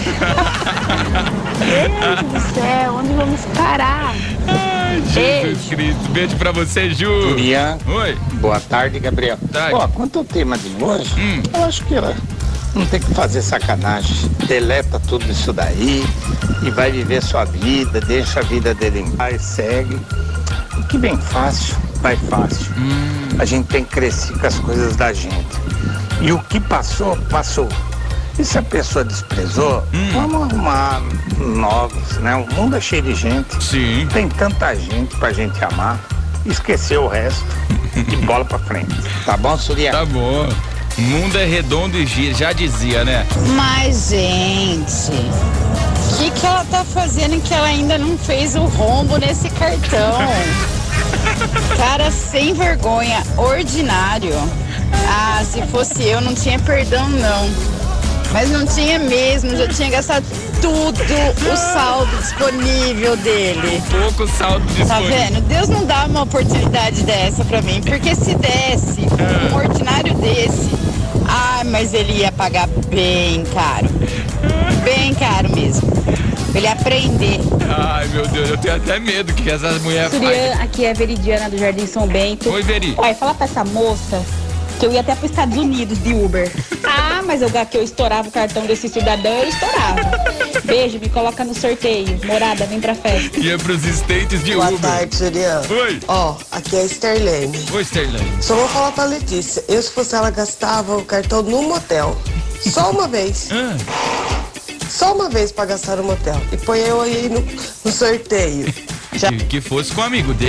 S8: Gente do céu, onde vamos parar?
S5: Ai, Jesus Cristo. Beijo pra você, Ju.
S18: Julian.
S5: Oi.
S18: Boa tarde, Gabriel.
S5: Tarde.
S18: Ó, quanto ao tema de hoje,
S5: Hum.
S18: eu acho que ela não tem que fazer sacanagem. Deleta tudo isso daí e vai viver sua vida, deixa a vida dele em paz, segue. O que vem fácil, vai fácil. A gente tem que crescer com as coisas da gente. E o que passou, passou. E se a pessoa desprezou, vamos arrumar novos, né? O mundo é cheio de gente.
S5: Sim.
S18: Tem tanta gente pra gente amar. Esquecer o resto e bola pra frente. Tá bom, Surya?
S5: Tá bom. O mundo é redondo e gira, já dizia, né?
S2: Mas, gente, o que, que ela tá fazendo que ela ainda não fez o rombo nesse cartão? Cara sem vergonha, ordinário. Ah, se fosse eu, não tinha perdão, não. Mas não tinha mesmo, já tinha gastado tudo o saldo disponível dele.
S5: Pouco saldo disponível.
S2: Tá vendo? Deus não dá uma oportunidade dessa pra mim, porque se desse um ordinário desse, ai, mas ele ia pagar bem caro. Bem caro mesmo. Pra ele aprender.
S5: Ai, meu Deus, eu tenho até medo que essa mulher
S4: Surian,
S5: faz.
S4: aqui é a Veridiana do Jardim São Bento.
S5: Oi, Veri.
S4: Olha, fala pra essa moça que eu ia até pros Estados Unidos de Uber. Ah, mas eu, que eu estourava o cartão desse cidadão, eu estourava. Beijo, me coloca no sorteio. Morada, vem pra festa.
S5: Ia pros States de
S7: Boa
S5: Uber.
S7: tarde, Juliana.
S5: Oi.
S7: Ó, aqui é a Sterlane.
S5: Oi, Sterlane.
S7: Só vou falar pra Letícia. Eu, se fosse ela, gastava o cartão no motel. Só uma vez. Só uma vez pra gastar no motel. E põe eu aí no, no sorteio. Já.
S5: Que, que fosse com o amigo dele.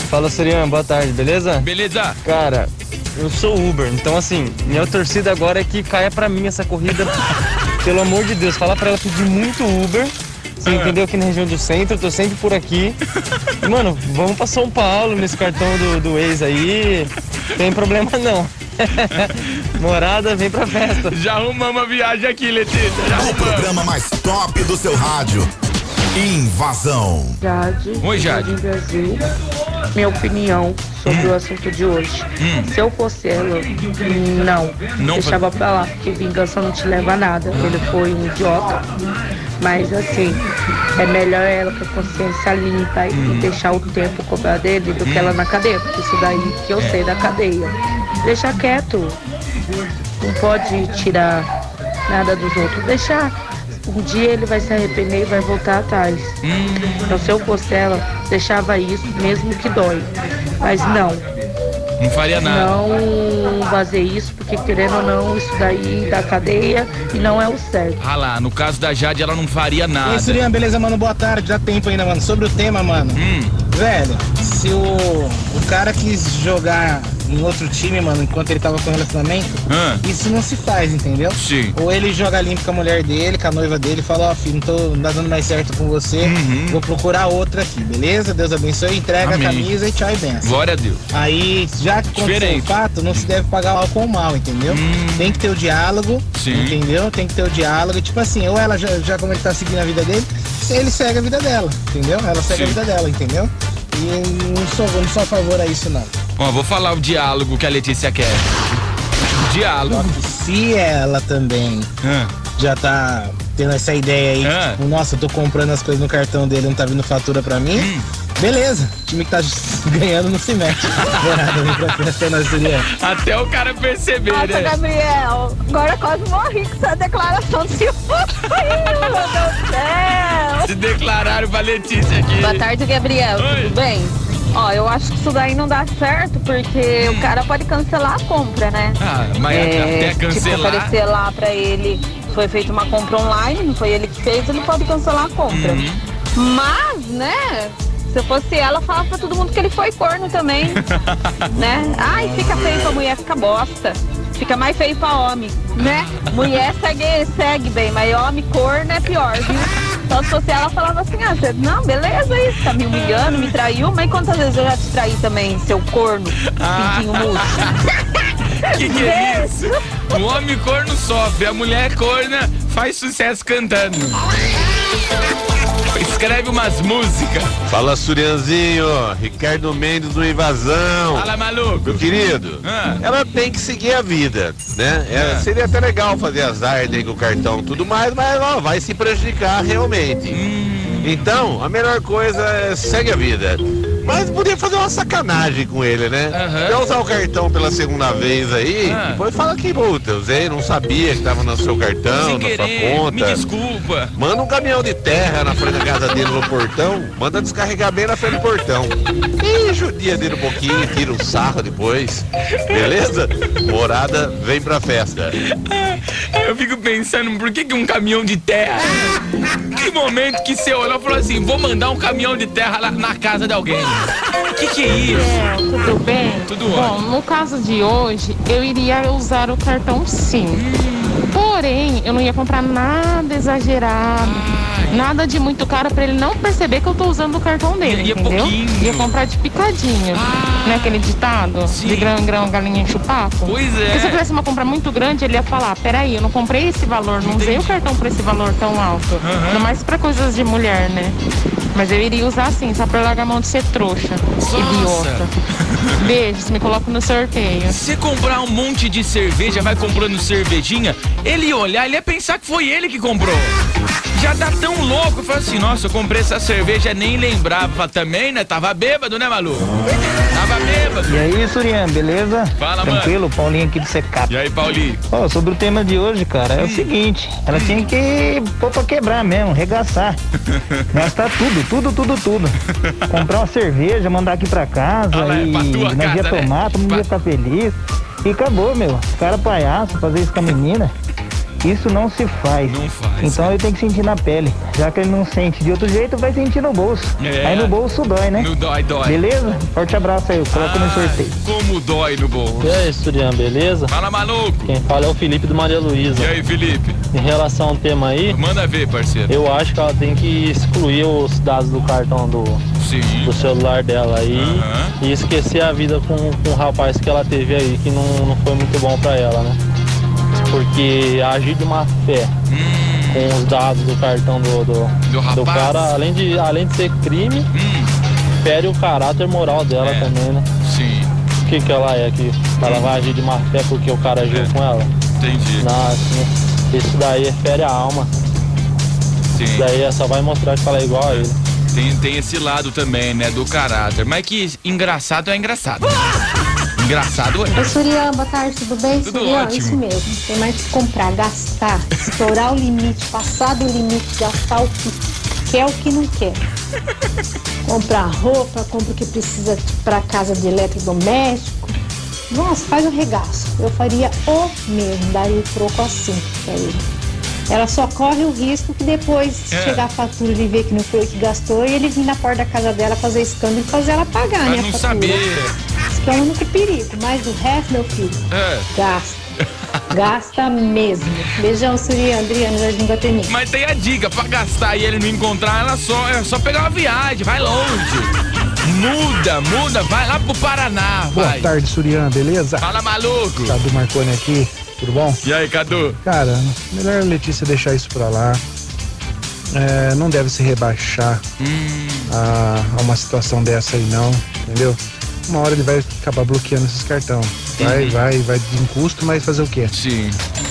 S6: Fala, Surian, boa tarde, beleza?
S5: Beleza.
S6: Cara, eu sou Uber, então assim, minha torcida agora é que caia pra mim essa corrida. Pelo amor de Deus, fala pra ela pedir muito Uber. Você entendeu? Aqui na região do centro, eu tô sempre por aqui. E, mano, vamos pra São Paulo nesse cartão do, do ex aí. Tem problema não. Morada, vem pra festa.
S5: Já arrumamos a viagem aqui, Letícia. Já
S3: O programa mais top do seu rádio. Invasão.
S9: Jade.
S5: Oi, Jade.
S9: Jardim Brasil. Minha opinião sobre hum. o assunto de hoje. Hum. Se eu fosse ela, não. não Deixava pra lá, porque vingança não te leva a nada. Ah. Ele foi um idiota. Mas assim, é melhor ela com a consciência limpa hum. e deixar o tempo cobrar dele do hum. que ela na cadeia. Porque isso daí que eu é. sei da cadeia. Deixa quieto. Não pode tirar nada dos outros. Deixar. Um dia ele vai se arrepender e vai voltar atrás. Hum. Então, se eu fosse ela, deixava isso, mesmo que dói. Mas não.
S5: Não faria nada.
S9: Não fazer isso, porque querendo ou não, isso daí dá cadeia e não é o certo.
S5: Ah lá, no caso da Jade, ela não faria nada.
S10: E aí, Surian, beleza, mano? Boa tarde. Dá tempo ainda, mano. Sobre o tema, mano. Hum. Velho, se o, o cara quis jogar em outro time, mano, enquanto ele tava com relacionamento, ah. isso não se faz, entendeu?
S5: Sim.
S10: Ou ele joga limpo com a mulher dele, com a noiva dele, e fala, ó, oh, filho, não tô não tá dando mais certo com você, uhum. vou procurar outra aqui, beleza? Deus abençoe, entrega Amém. a camisa e tchau e benção.
S5: Glória a Deus.
S10: Aí, já que aconteceu o fato, não se deve pagar mal com o mal, entendeu? Hum. Tem que ter o diálogo, Sim. entendeu? Tem que ter o diálogo, tipo assim, ou ela já, já como ele tá seguindo a vida dele, ele segue a vida dela, entendeu? Ela segue Sim. a vida dela, entendeu? E não sou, não sou a favor a isso, não.
S5: Ó, vou falar o diálogo que a Letícia quer. O diálogo.
S10: Só que se ela também ah. já tá tendo essa ideia aí, ah. tipo, nossa, eu tô comprando as coisas no cartão dele, não tá vindo fatura pra mim, hum. beleza. O time que tá ganhando não se mete. Morada, vem pra festa, nós seria.
S5: Até o cara perceber,
S15: Nossa,
S5: né?
S15: Gabriel, agora quase morri com essa declaração do seu filho, meu Deus do céu.
S5: Se declararam pra Letícia aqui.
S13: Boa tarde, Gabriel. Oi. Tudo bem? Ó, eu acho que isso daí não dá certo, porque hum. o cara pode cancelar a compra, né?
S5: Ah, mas é, até cancelar...
S13: Tipo, aparecer lá pra ele, foi feita uma compra online, não foi ele que fez, ele pode cancelar a compra. Uhum. Mas, né, se eu fosse ela, falava pra todo mundo que ele foi corno também, né? Ai, fica feio pra mulher, fica bosta. Fica mais feio pra homem, né? Mulher segue, segue bem, mas homem corno é pior, viu? Então se fosse ela, falava assim, ah, você, não, beleza isso, tá me humilhando, me traiu, mas quantas vezes eu já te traí também, seu corno, pintinho murcho?
S5: Que que é isso? O homem corno sofre, a mulher corna faz sucesso cantando. Escreve umas músicas.
S11: Fala, Surianzinho, Ricardo Mendes do Invasão.
S5: Fala, maluco.
S11: Meu querido, ah. ela tem que seguir a vida, né? É, ah. Seria até legal fazer as artes aí com o cartão e tudo mais, mas ela vai se prejudicar realmente. Hum. Então, a melhor coisa é segue a vida. Mas podia fazer uma sacanagem com ele, né? Uhum. Quer usar o cartão pela segunda vez aí, uhum. depois fala que, puta, eu usei, não sabia que tava no seu cartão, Sem na querer, sua conta.
S5: Me desculpa.
S11: Manda um caminhão de terra na frente da casa dele no portão, manda descarregar bem na frente do portão. E judia dele um pouquinho, tira um sarro depois. Beleza? Morada, vem pra festa.
S5: Eu fico pensando, por que, que um caminhão de terra? Que momento que você olhou e falou assim, vou mandar um caminhão de terra lá na casa de alguém. Que que é isso?
S8: É, tudo bem?
S5: Tudo
S8: Bom, ótimo. No caso de hoje, eu iria usar o cartão sim. Hum. Porém, eu não ia comprar nada exagerado. Ai. Nada de muito caro pra ele não perceber que eu tô usando o cartão dele, ia entendeu? Pouquinho. Ia comprar de picadinho. Ah. Não é aquele ditado? Sim. De grão em grão, galinha enche o papo?
S5: Pois é.
S8: Porque se eu tivesse uma compra muito grande, ele ia falar, peraí, eu não comprei esse valor, não Entendi. usei o cartão por esse valor tão alto. Uhum. Ainda mais pra coisas de mulher, né? Mas eu iria usar assim, só pra largar a mão de ser trouxa. Nossa. Idiota. Beijos, me coloco no sorteio.
S5: Se comprar um monte de cerveja, vai comprando cervejinha, ele ia olhar, ele ia pensar que foi ele que comprou. Já tá tão louco, fala assim, nossa, eu comprei essa cerveja, nem lembrava também, né? Tava bêbado, né, maluco? Tava bêbado.
S10: E aí, Surian, beleza?
S5: Fala,
S10: Tranquilo,
S5: mano.
S10: Paulinho aqui do Secap.
S5: E aí, Paulinho?
S10: Ó, oh, sobre o tema de hoje, cara, é hum. o seguinte, ela hum. tinha que pôr pra quebrar mesmo, regaçar. Gastar tudo, tudo, tudo, tudo. Comprar uma cerveja, mandar aqui pra casa ah, e pra tua nós casa, ia tomar, né? todo mundo pra... ia ficar feliz. E acabou, meu. Cara palhaço, fazer isso com a menina.
S23: Isso não se faz.
S5: Não faz.
S23: Então ele tem que sentir na pele. Já que ele não sente de outro jeito, vai sentir no bolso.
S5: É.
S23: Aí no bolso dói, né?
S5: No dói, dói.
S23: Beleza? Forte abraço aí, coloca no sorteio.
S5: Como dói no bolso.
S6: E aí, Surian, beleza?
S5: Fala, maluco.
S6: Quem fala é o Felipe do Maria Luísa.
S5: E aí, Felipe?
S6: Em relação ao tema aí,
S5: manda ver, parceiro.
S6: Eu acho que ela tem que excluir os dados do cartão do, do celular dela aí uhum. e esquecer a vida com, com o rapaz que ela teve aí, que não, não foi muito bom pra ela, né? Porque agir de má fé hum. com os dados do cartão do, do,
S5: do,
S6: do cara, além de, além de ser crime, hum. fere o caráter moral dela é. também, né?
S5: Sim.
S6: O que que ela é aqui? Ela hum. vai agir de má fé porque o cara agiu é. com ela?
S5: Entendi.
S6: Não, assim, isso daí fere a alma.
S5: Sim.
S6: Isso daí só vai mostrar que ela é igual a ele.
S5: Tem, tem esse lado também, né? Do caráter. Mas que engraçado é engraçado. Engraçado é.
S12: Oi, Surian, boa tarde, tudo bem?
S5: Tudo
S12: Surian,
S5: ótimo.
S12: Isso mesmo. Tem mais que comprar, gastar, estourar o limite, passar do limite, gastar o que quer, o que não quer. Comprar roupa, compra o que precisa para casa de eletrodoméstico. Nossa, faz um regaço. Eu faria o mesmo, daria o troco assim pra ele. Ela só corre o risco que depois é. chegar a fatura e ver que não foi o que gastou e ele vir na porta da casa dela fazer escândalo e fazer ela pagar,
S5: pra
S12: né?
S5: não
S12: a fatura.
S5: saber.
S12: Isso que é o único perigo, mas o resto, meu filho,
S5: é.
S12: gasta. Gasta mesmo. Beijão, Surian, Adriano, Jardim Guatemi.
S5: Mas tem a dica, pra gastar e ele não encontrar, ela só, é só pegar uma viagem, vai longe. Muda, muda, vai lá pro Paraná,
S14: Boa
S5: vai.
S14: tarde, Surian, beleza?
S5: Fala, maluco.
S14: Cadu Marconi aqui, tudo bom?
S5: E aí, Cadu?
S14: Cara, melhor a Letícia deixar isso pra lá. É, não deve se rebaixar
S5: hum.
S14: a, a uma situação dessa aí, não, entendeu? Uma hora ele vai acabar bloqueando esses cartões. Vai, uhum. vai, vai de custo, mas fazer o quê?
S5: Sim.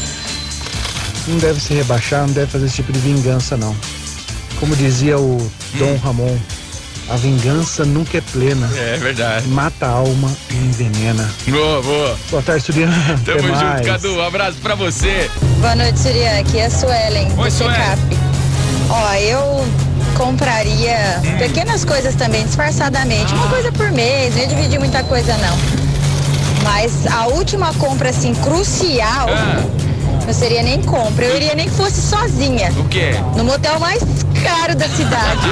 S14: Não deve se rebaixar, não deve fazer esse tipo de vingança, não. Como dizia o hum. Dom Ramon, a vingança nunca é plena.
S5: É verdade.
S14: Mata a alma e envenena.
S5: Boa, boa.
S14: Boa tarde, Surian.
S5: Tamo junto, mais. Cadu. Um abraço pra você.
S13: Boa noite, Surian. Aqui é a Suelen.
S5: Oi, Suelen.
S13: Ó, eu compraria hum. pequenas coisas também, disfarçadamente. Ah. Uma coisa por mês, não ia dividir muita coisa, não. Mas a última compra, assim, crucial, ah. não seria nem compra. Eu iria nem que fosse sozinha.
S5: O quê?
S13: No motel mais caro da cidade.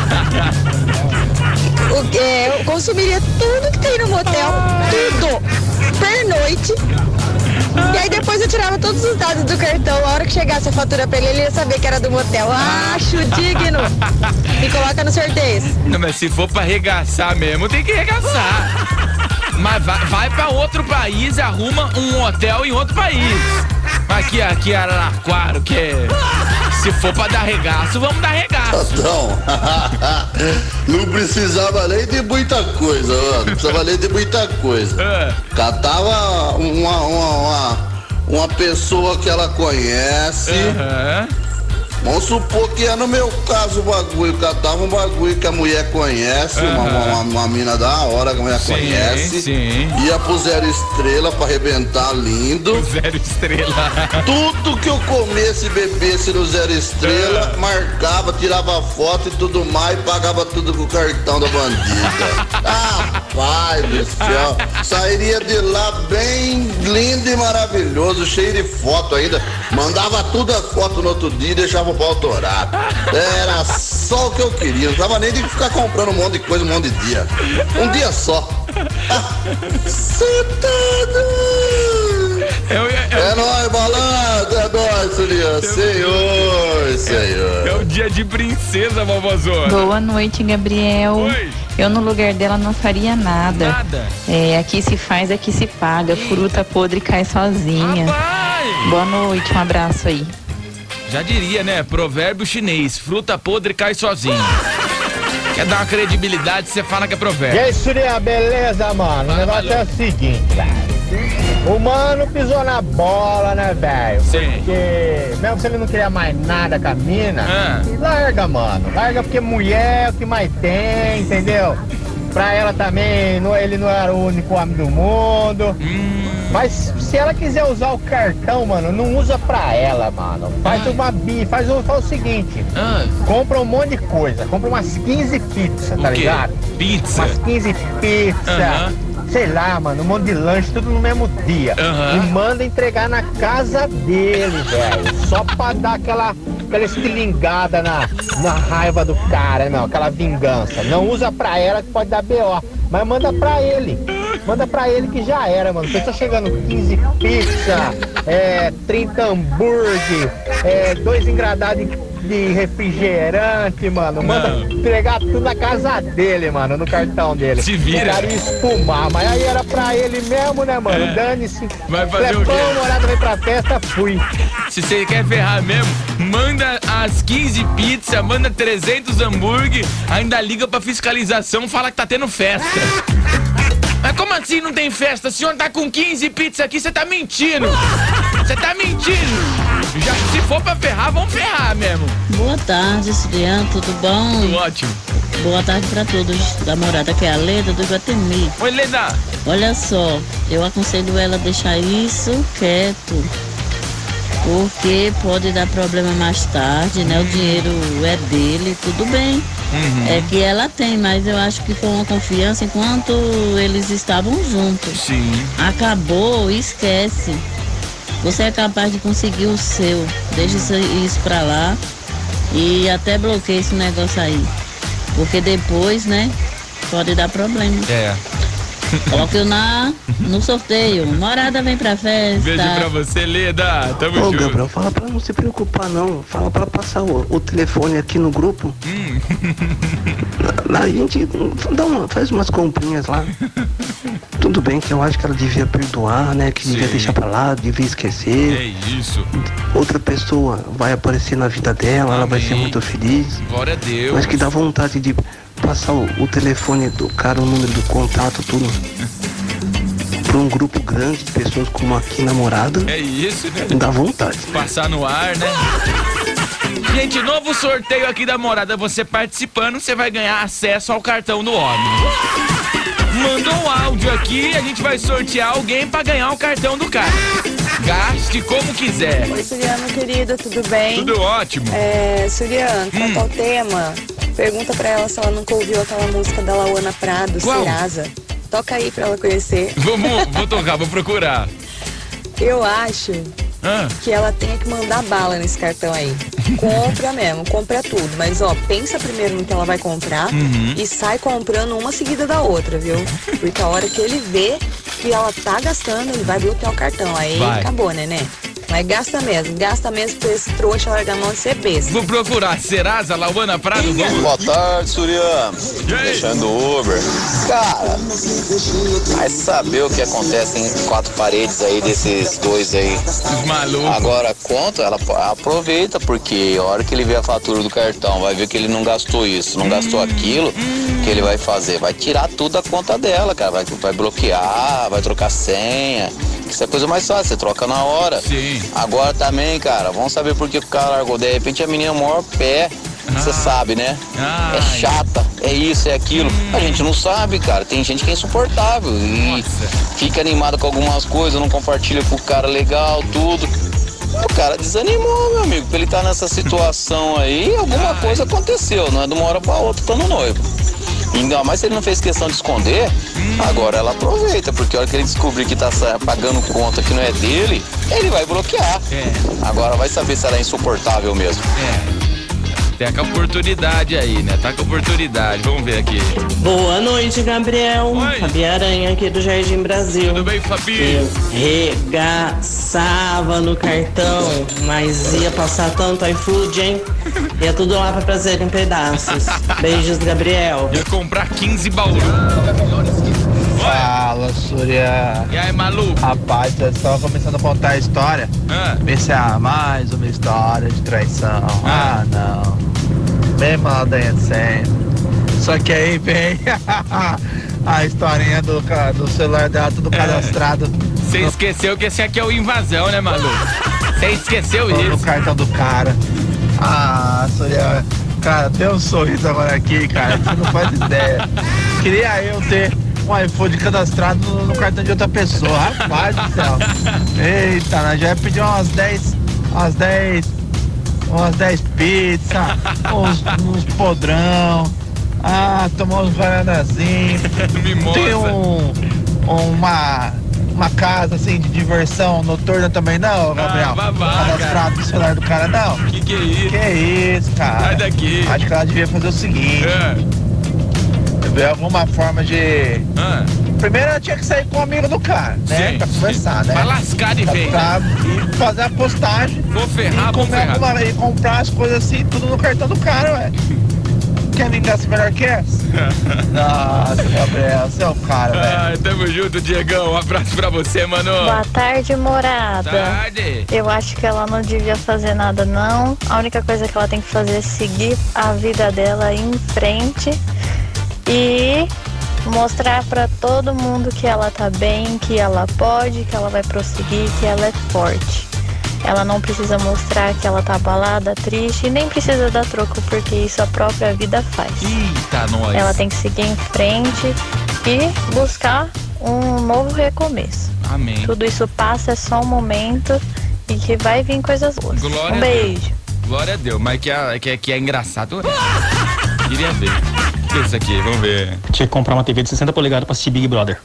S13: o, é, eu consumiria tudo que tem no motel, ah. tudo, per noite. E aí depois eu tirava todos os dados do cartão. A hora que chegasse a fatura pra ele, ele ia saber que era do motel. Acho digno. E coloca no sorteio.
S5: Não, mas se for pra arregaçar mesmo, tem que arregaçar. Mas vai, vai pra outro país e arruma um hotel em outro país. Aqui, aqui, Araraquara, que é... Se for pra dar regaço, vamos dar regaço.
S17: Não, não precisava nem de muita coisa, mano. Não precisava nem de muita coisa. É. Catava uma, uma, uma, uma pessoa que ela conhece.
S5: Uhum.
S17: Vamos supor que é no meu caso o bagulho. Catava um bagulho que a mulher conhece, uhum. uma, uma, uma mina da hora que a mulher sim, conhece.
S5: Sim.
S17: Ia pro Zero Estrela pra arrebentar lindo.
S5: Zero Estrela.
S17: Tudo que eu comesse e bebesse no Zero Estrela, uhum. marcava, tirava foto e tudo mais, pagava tudo com o cartão da bandida. Ah, pai do céu. Sairia de lá bem lindo e maravilhoso, cheio de foto ainda. Mandava tudo a foto no outro dia e deixava pro autorado. Era só o que eu queria. Não tava nem de ficar comprando um monte de coisa um monte de dia. Um dia só. Ah,
S5: eu, eu,
S17: é nóis, balada, é nóis, Surian. Senhor, senhor.
S5: É, é o dia de princesa, vovózona.
S19: Boa noite, Gabriel.
S5: Oi.
S19: Eu no lugar dela não faria nada.
S5: Nada.
S19: É, aqui se faz, aqui se paga. Fruta podre cai sozinha.
S5: Rapaz.
S19: Boa noite, um abraço aí.
S5: Já diria, né? Provérbio chinês. Fruta podre cai sozinha. Quer dar uma credibilidade, você fala que é provérbio.
S23: E aí, Surian, beleza, mano? O negócio é o seguinte, velho. O mano pisou na bola, né, velho? Porque mesmo se ele não queria mais nada com a mina,
S5: é.
S23: larga, mano. Larga porque mulher é o que mais tem, entendeu? Pra ela também, não, ele não era o único homem do mundo.
S5: Hum.
S23: Mas se ela quiser usar o cartão, mano, não usa pra ela, mano. Faz ah. uma bi, faz o, faz o seguinte.
S5: Ah.
S23: Compra um monte de coisa. Compra umas quinze pizzas, tá ligado?
S5: Pizza?
S23: Umas quinze pizzas.
S5: Uh-huh.
S23: sei lá, mano, um monte de lanche, tudo no mesmo dia.
S5: Uhum.
S23: E manda entregar na casa dele, velho. Só pra dar aquela, aquela estilingada na, na raiva do cara, não, aquela vingança. Não usa pra ela que pode dar B O, mas manda pra ele. Manda pra ele que já era, mano. Você tá chegando quinze pizza, é, trinta hambúrguer, é, dois engradados de de refrigerante, mano. Manda não. entregar tudo na casa dele, mano, no cartão dele.
S5: Se vira.
S23: Quero espumar, mas aí era pra ele mesmo, né, mano? É. Dane-se.
S5: Vai fazer o quê?
S23: Morada vem pra festa, fui.
S5: Se você quer ferrar mesmo, manda as quinze pizzas, manda trezentos hambúrguer, ainda liga pra fiscalização, fala que tá tendo festa. Mas como assim não tem festa? O senhor tá com quinze pizzas aqui, você tá mentindo. Você tá mentindo. Já se for pra ferrar, vamos ferrar mesmo.
S16: Boa tarde, Surian, tudo bom?
S5: Tudo ótimo.
S16: Boa tarde pra todos da morada, que é a Leda do Iguatemi.
S5: Oi, Leda.
S16: Olha só, eu aconselho ela a deixar isso quieto, porque pode dar problema mais tarde, né? O dinheiro é dele, tudo bem. Uhum. É que ela tem, mas eu acho que com a confiança, enquanto eles estavam juntos.
S5: Sim.
S16: Acabou, esquece. Você é capaz de conseguir o seu. Deixa isso, isso pra lá e até bloqueia esse negócio aí. Porque depois, né, pode dar problema.
S5: É.
S16: Coloque-o na, no sorteio. Morada vem pra festa.
S5: Beijo pra você, Leda. Tamo
S20: Ô,
S5: junto.
S20: Gabriel, fala pra não se preocupar, não. Fala pra passar o, o telefone aqui no grupo.
S5: Hum.
S20: A gente dá uma, faz umas comprinhas lá. Tudo bem que eu acho que ela devia perdoar, né? Que Sim. devia deixar pra lá, devia esquecer.
S5: É isso.
S20: Outra pessoa vai aparecer na vida dela, Amém. Ela vai ser muito feliz.
S5: Glória a Deus.
S20: Mas que dá vontade de passar o, o telefone do cara, o número do contato, tudo. Pra um grupo grande de pessoas como aqui namorada.
S5: É isso, né?
S20: Dá vontade.
S5: Passar no ar, né? Gente, novo sorteio aqui da morada. Você participando, você vai ganhar acesso ao cartão do homem. Mandou um áudio aqui, a gente vai sortear alguém pra ganhar o cartão do cara. Gaste como quiser.
S21: Oi, Suriano, querido, tudo bem?
S5: Tudo ótimo.
S21: É, Suriano, quanto hum. ao tema, pergunta pra ela se ela nunca ouviu aquela música da Lauana Prado,
S5: Qual?
S21: Serasa. Toca aí pra ela conhecer.
S5: Vamos, vou tocar, vou procurar.
S21: Eu acho
S5: ah.
S21: que ela tem que mandar bala nesse cartão aí. Compra mesmo, compra tudo. Mas, ó, pensa primeiro no que ela vai comprar
S5: uhum.
S21: e sai comprando uma seguida da outra, viu? Porque a hora que ele vê que ela tá gastando, ele vai bloquear o cartão. Aí
S5: vai.
S21: Acabou, né, né? Mas gasta mesmo, gasta mesmo pra esse trouxa largar a mão de ser besta.
S5: Vou procurar Serasa, Lauana Prado. Vamos.
S22: Boa tarde, Suriano. Deixando o Uber. Cara, vai saber o que acontece em quatro paredes aí desses dois aí.
S5: Os malucos.
S22: Agora, quanto? Ela aproveita, porque a hora que ele vê a fatura do cartão, vai ver que ele não gastou isso, não hum, gastou aquilo, hum. que ele vai fazer? Vai tirar tudo da conta dela, cara. Vai, vai bloquear, vai trocar senha. Isso é coisa mais fácil, você troca na hora.
S5: Sim.
S22: Agora também, cara, vamos saber por que o cara largou. De repente a menina é o maior pé, você ah. sabe, né?
S5: Ah.
S22: É chata, é isso, é aquilo. Hum. A gente não sabe, cara. Tem gente que é insuportável e
S5: Nossa.
S22: fica animado com algumas coisas, não compartilha com o cara legal, tudo. O cara desanimou, meu amigo. Pra ele estar tá nessa situação aí, alguma Ai. coisa aconteceu, não é de uma hora pra outra, estando noivo. Ainda mais se ele não fez questão de esconder, hum. agora ela aproveita, porque a hora que ele descobrir que tá pagando conta que não é dele, ele vai bloquear.
S5: É.
S22: Agora vai saber se ela é insuportável mesmo.
S5: É. Tem a oportunidade aí, né? Tá com oportunidade. Vamos ver aqui.
S24: Boa noite, Gabriel.
S5: Oi.
S24: Fabi Aranha aqui do Jardim Brasil.
S5: Tudo bem, Fabi?
S24: Eu regaçava no cartão, mas ia passar tanto iFood, hein? Ia tudo lá pra prazer em pedaços. Beijos, Gabriel.
S5: Ia comprar quinze baús.
S23: Fala, Surya.
S5: E aí, maluco?
S23: Rapaz, eu estava começando a contar a história.
S5: Ah.
S23: Pensei, ah, mais uma história de traição. Ah, ah não. Bem maldanha de sempre. Só que aí vem a historinha do, do celular dela, tudo cadastrado.
S5: Você no... esqueceu que esse aqui é o invasão, né, maluco? Você esqueceu
S23: Tô
S5: isso?
S23: No cartão do cara. Ah, Surya. Cara, tem um sorriso agora aqui, cara. Você não faz ideia. Queria eu ter um iPhone cadastrado no, no cartão de outra pessoa. Rapaz do céu. Eita, nós já ia pedir umas dez, umas dez, umas dez pizzas, uns, uns podrão. Ah, tomar uns varanazinhos. Tem um,
S10: uma, uma casa assim de diversão noturna também não, Gabriel?
S5: Ah, babá,
S10: cadastrado no celular do cara não?
S5: Que que é isso?
S10: Que é isso, cara?
S5: Sai daqui.
S10: Acho que ela devia fazer o seguinte.
S5: É.
S10: Ver alguma forma de...
S5: Ah.
S10: Primeiro ela tinha que sair com um amigo do cara, né?
S5: Sim,
S10: pra conversar,
S5: sim.
S10: né?
S5: Pra lascar de
S10: pra,
S5: vez,
S10: pra,
S5: né?
S10: E fazer a postagem.
S5: Vou ferrar,
S10: e
S5: vou ferrar.
S10: Alguma, e comprar as coisas assim, tudo no cartão do cara, ué. Quer vingança melhor que essa? Nossa, Gabriel, você é o cara, velho.
S5: Ah, tamo junto, Diegão. Um abraço pra você, mano.
S1: Boa tarde, morada.
S5: Tarde.
S1: Eu acho que ela não devia fazer nada, não. A única coisa que ela tem que fazer é seguir a vida dela em frente e mostrar pra todo mundo que ela tá bem, que ela pode, que ela vai prosseguir, que ela é forte. Ela não precisa mostrar que ela tá abalada, triste, e nem precisa dar troco, porque isso a própria vida faz.
S5: Eita, nós.
S1: Ela tem que seguir em frente e buscar um novo recomeço.
S5: Amém.
S1: Tudo isso passa, é só um momento e que vai vir coisas boas.
S5: Glória
S1: um beijo.
S5: A Deus. Glória a Deus, mas que é, que é, que é engraçado. Queria ver. O que é isso aqui? Vamos ver.
S2: Tinha que comprar uma T V de sessenta polegadas pra assistir Big Brother.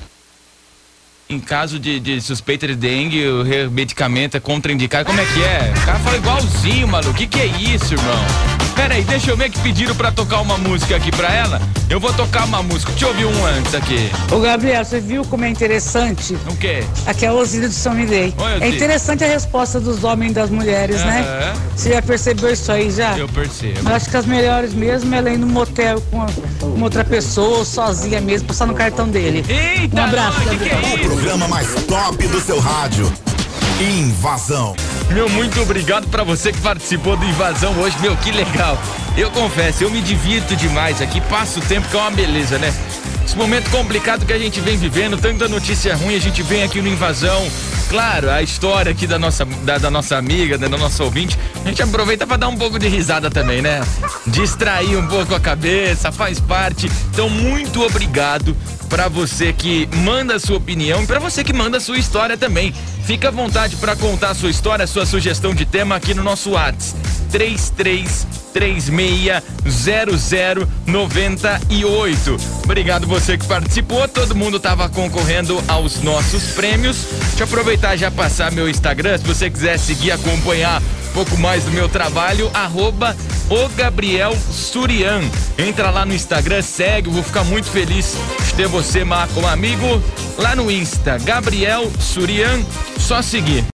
S5: Em caso de, de suspeita de dengue, o re- medicamento é contraindicado. Como é que é? O cara fala igualzinho, maluco. Que que é isso, irmão? Pera aí, deixa eu ver que pediram pra tocar uma música aqui pra ela. Eu vou tocar uma música. Deixa eu ouvir um antes aqui.
S4: Ô Gabriel, você viu como é interessante?
S5: O quê?
S4: Aqui é a Osília do São Mirei.
S5: Oi,
S4: É
S5: Osília.
S4: interessante a resposta dos homens e das mulheres, né?
S5: Aham.
S4: Você já percebeu isso aí já?
S5: Eu percebo.
S4: Eu acho que as melhores mesmo é ela ir no motel com uma, uma outra pessoa, ou sozinha mesmo, passar no cartão dele.
S5: Eita,
S4: um abraço,
S5: nós, que
S4: Gabriel.
S5: que é
S3: O programa mais top do seu rádio. Invasão.
S5: Meu, muito obrigado pra você que participou do Invasão hoje. Meu, que legal. Eu confesso, eu me divirto demais aqui. Passo o tempo que é uma beleza, né? Esse momento complicado que a gente vem vivendo, tanta notícia ruim, a gente vem aqui no Invasão. Claro, a história aqui da nossa, da, da nossa amiga, da nossa ouvinte, a gente aproveita pra dar um pouco de risada também, né? Distrair um pouco a cabeça, faz parte. Então, muito obrigado pra você que manda a sua opinião e pra você que manda a sua história também. Fica à vontade pra contar a sua história, a sua sugestão de tema aqui no nosso WhatsApp. três três três seis zero zero nove oito. Obrigado você que participou, todo mundo tava concorrendo aos nossos prêmios. Deixa eu aproveitar e já passar meu Instagram, se você quiser seguir, acompanhar um pouco mais do meu trabalho, arroba o Gabriel Surian. Entra lá no Instagram, segue, eu vou ficar muito feliz de ter você como amigo lá no Insta, Gabriel Surian, só seguir.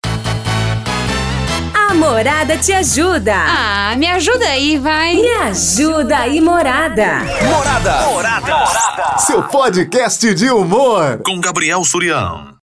S18: A Morada te ajuda.
S25: Ah, me ajuda aí, vai.
S18: Me ajuda aí, Morada.
S3: Morada. Morada. Seu podcast de humor.
S26: Com Gabriel Surian.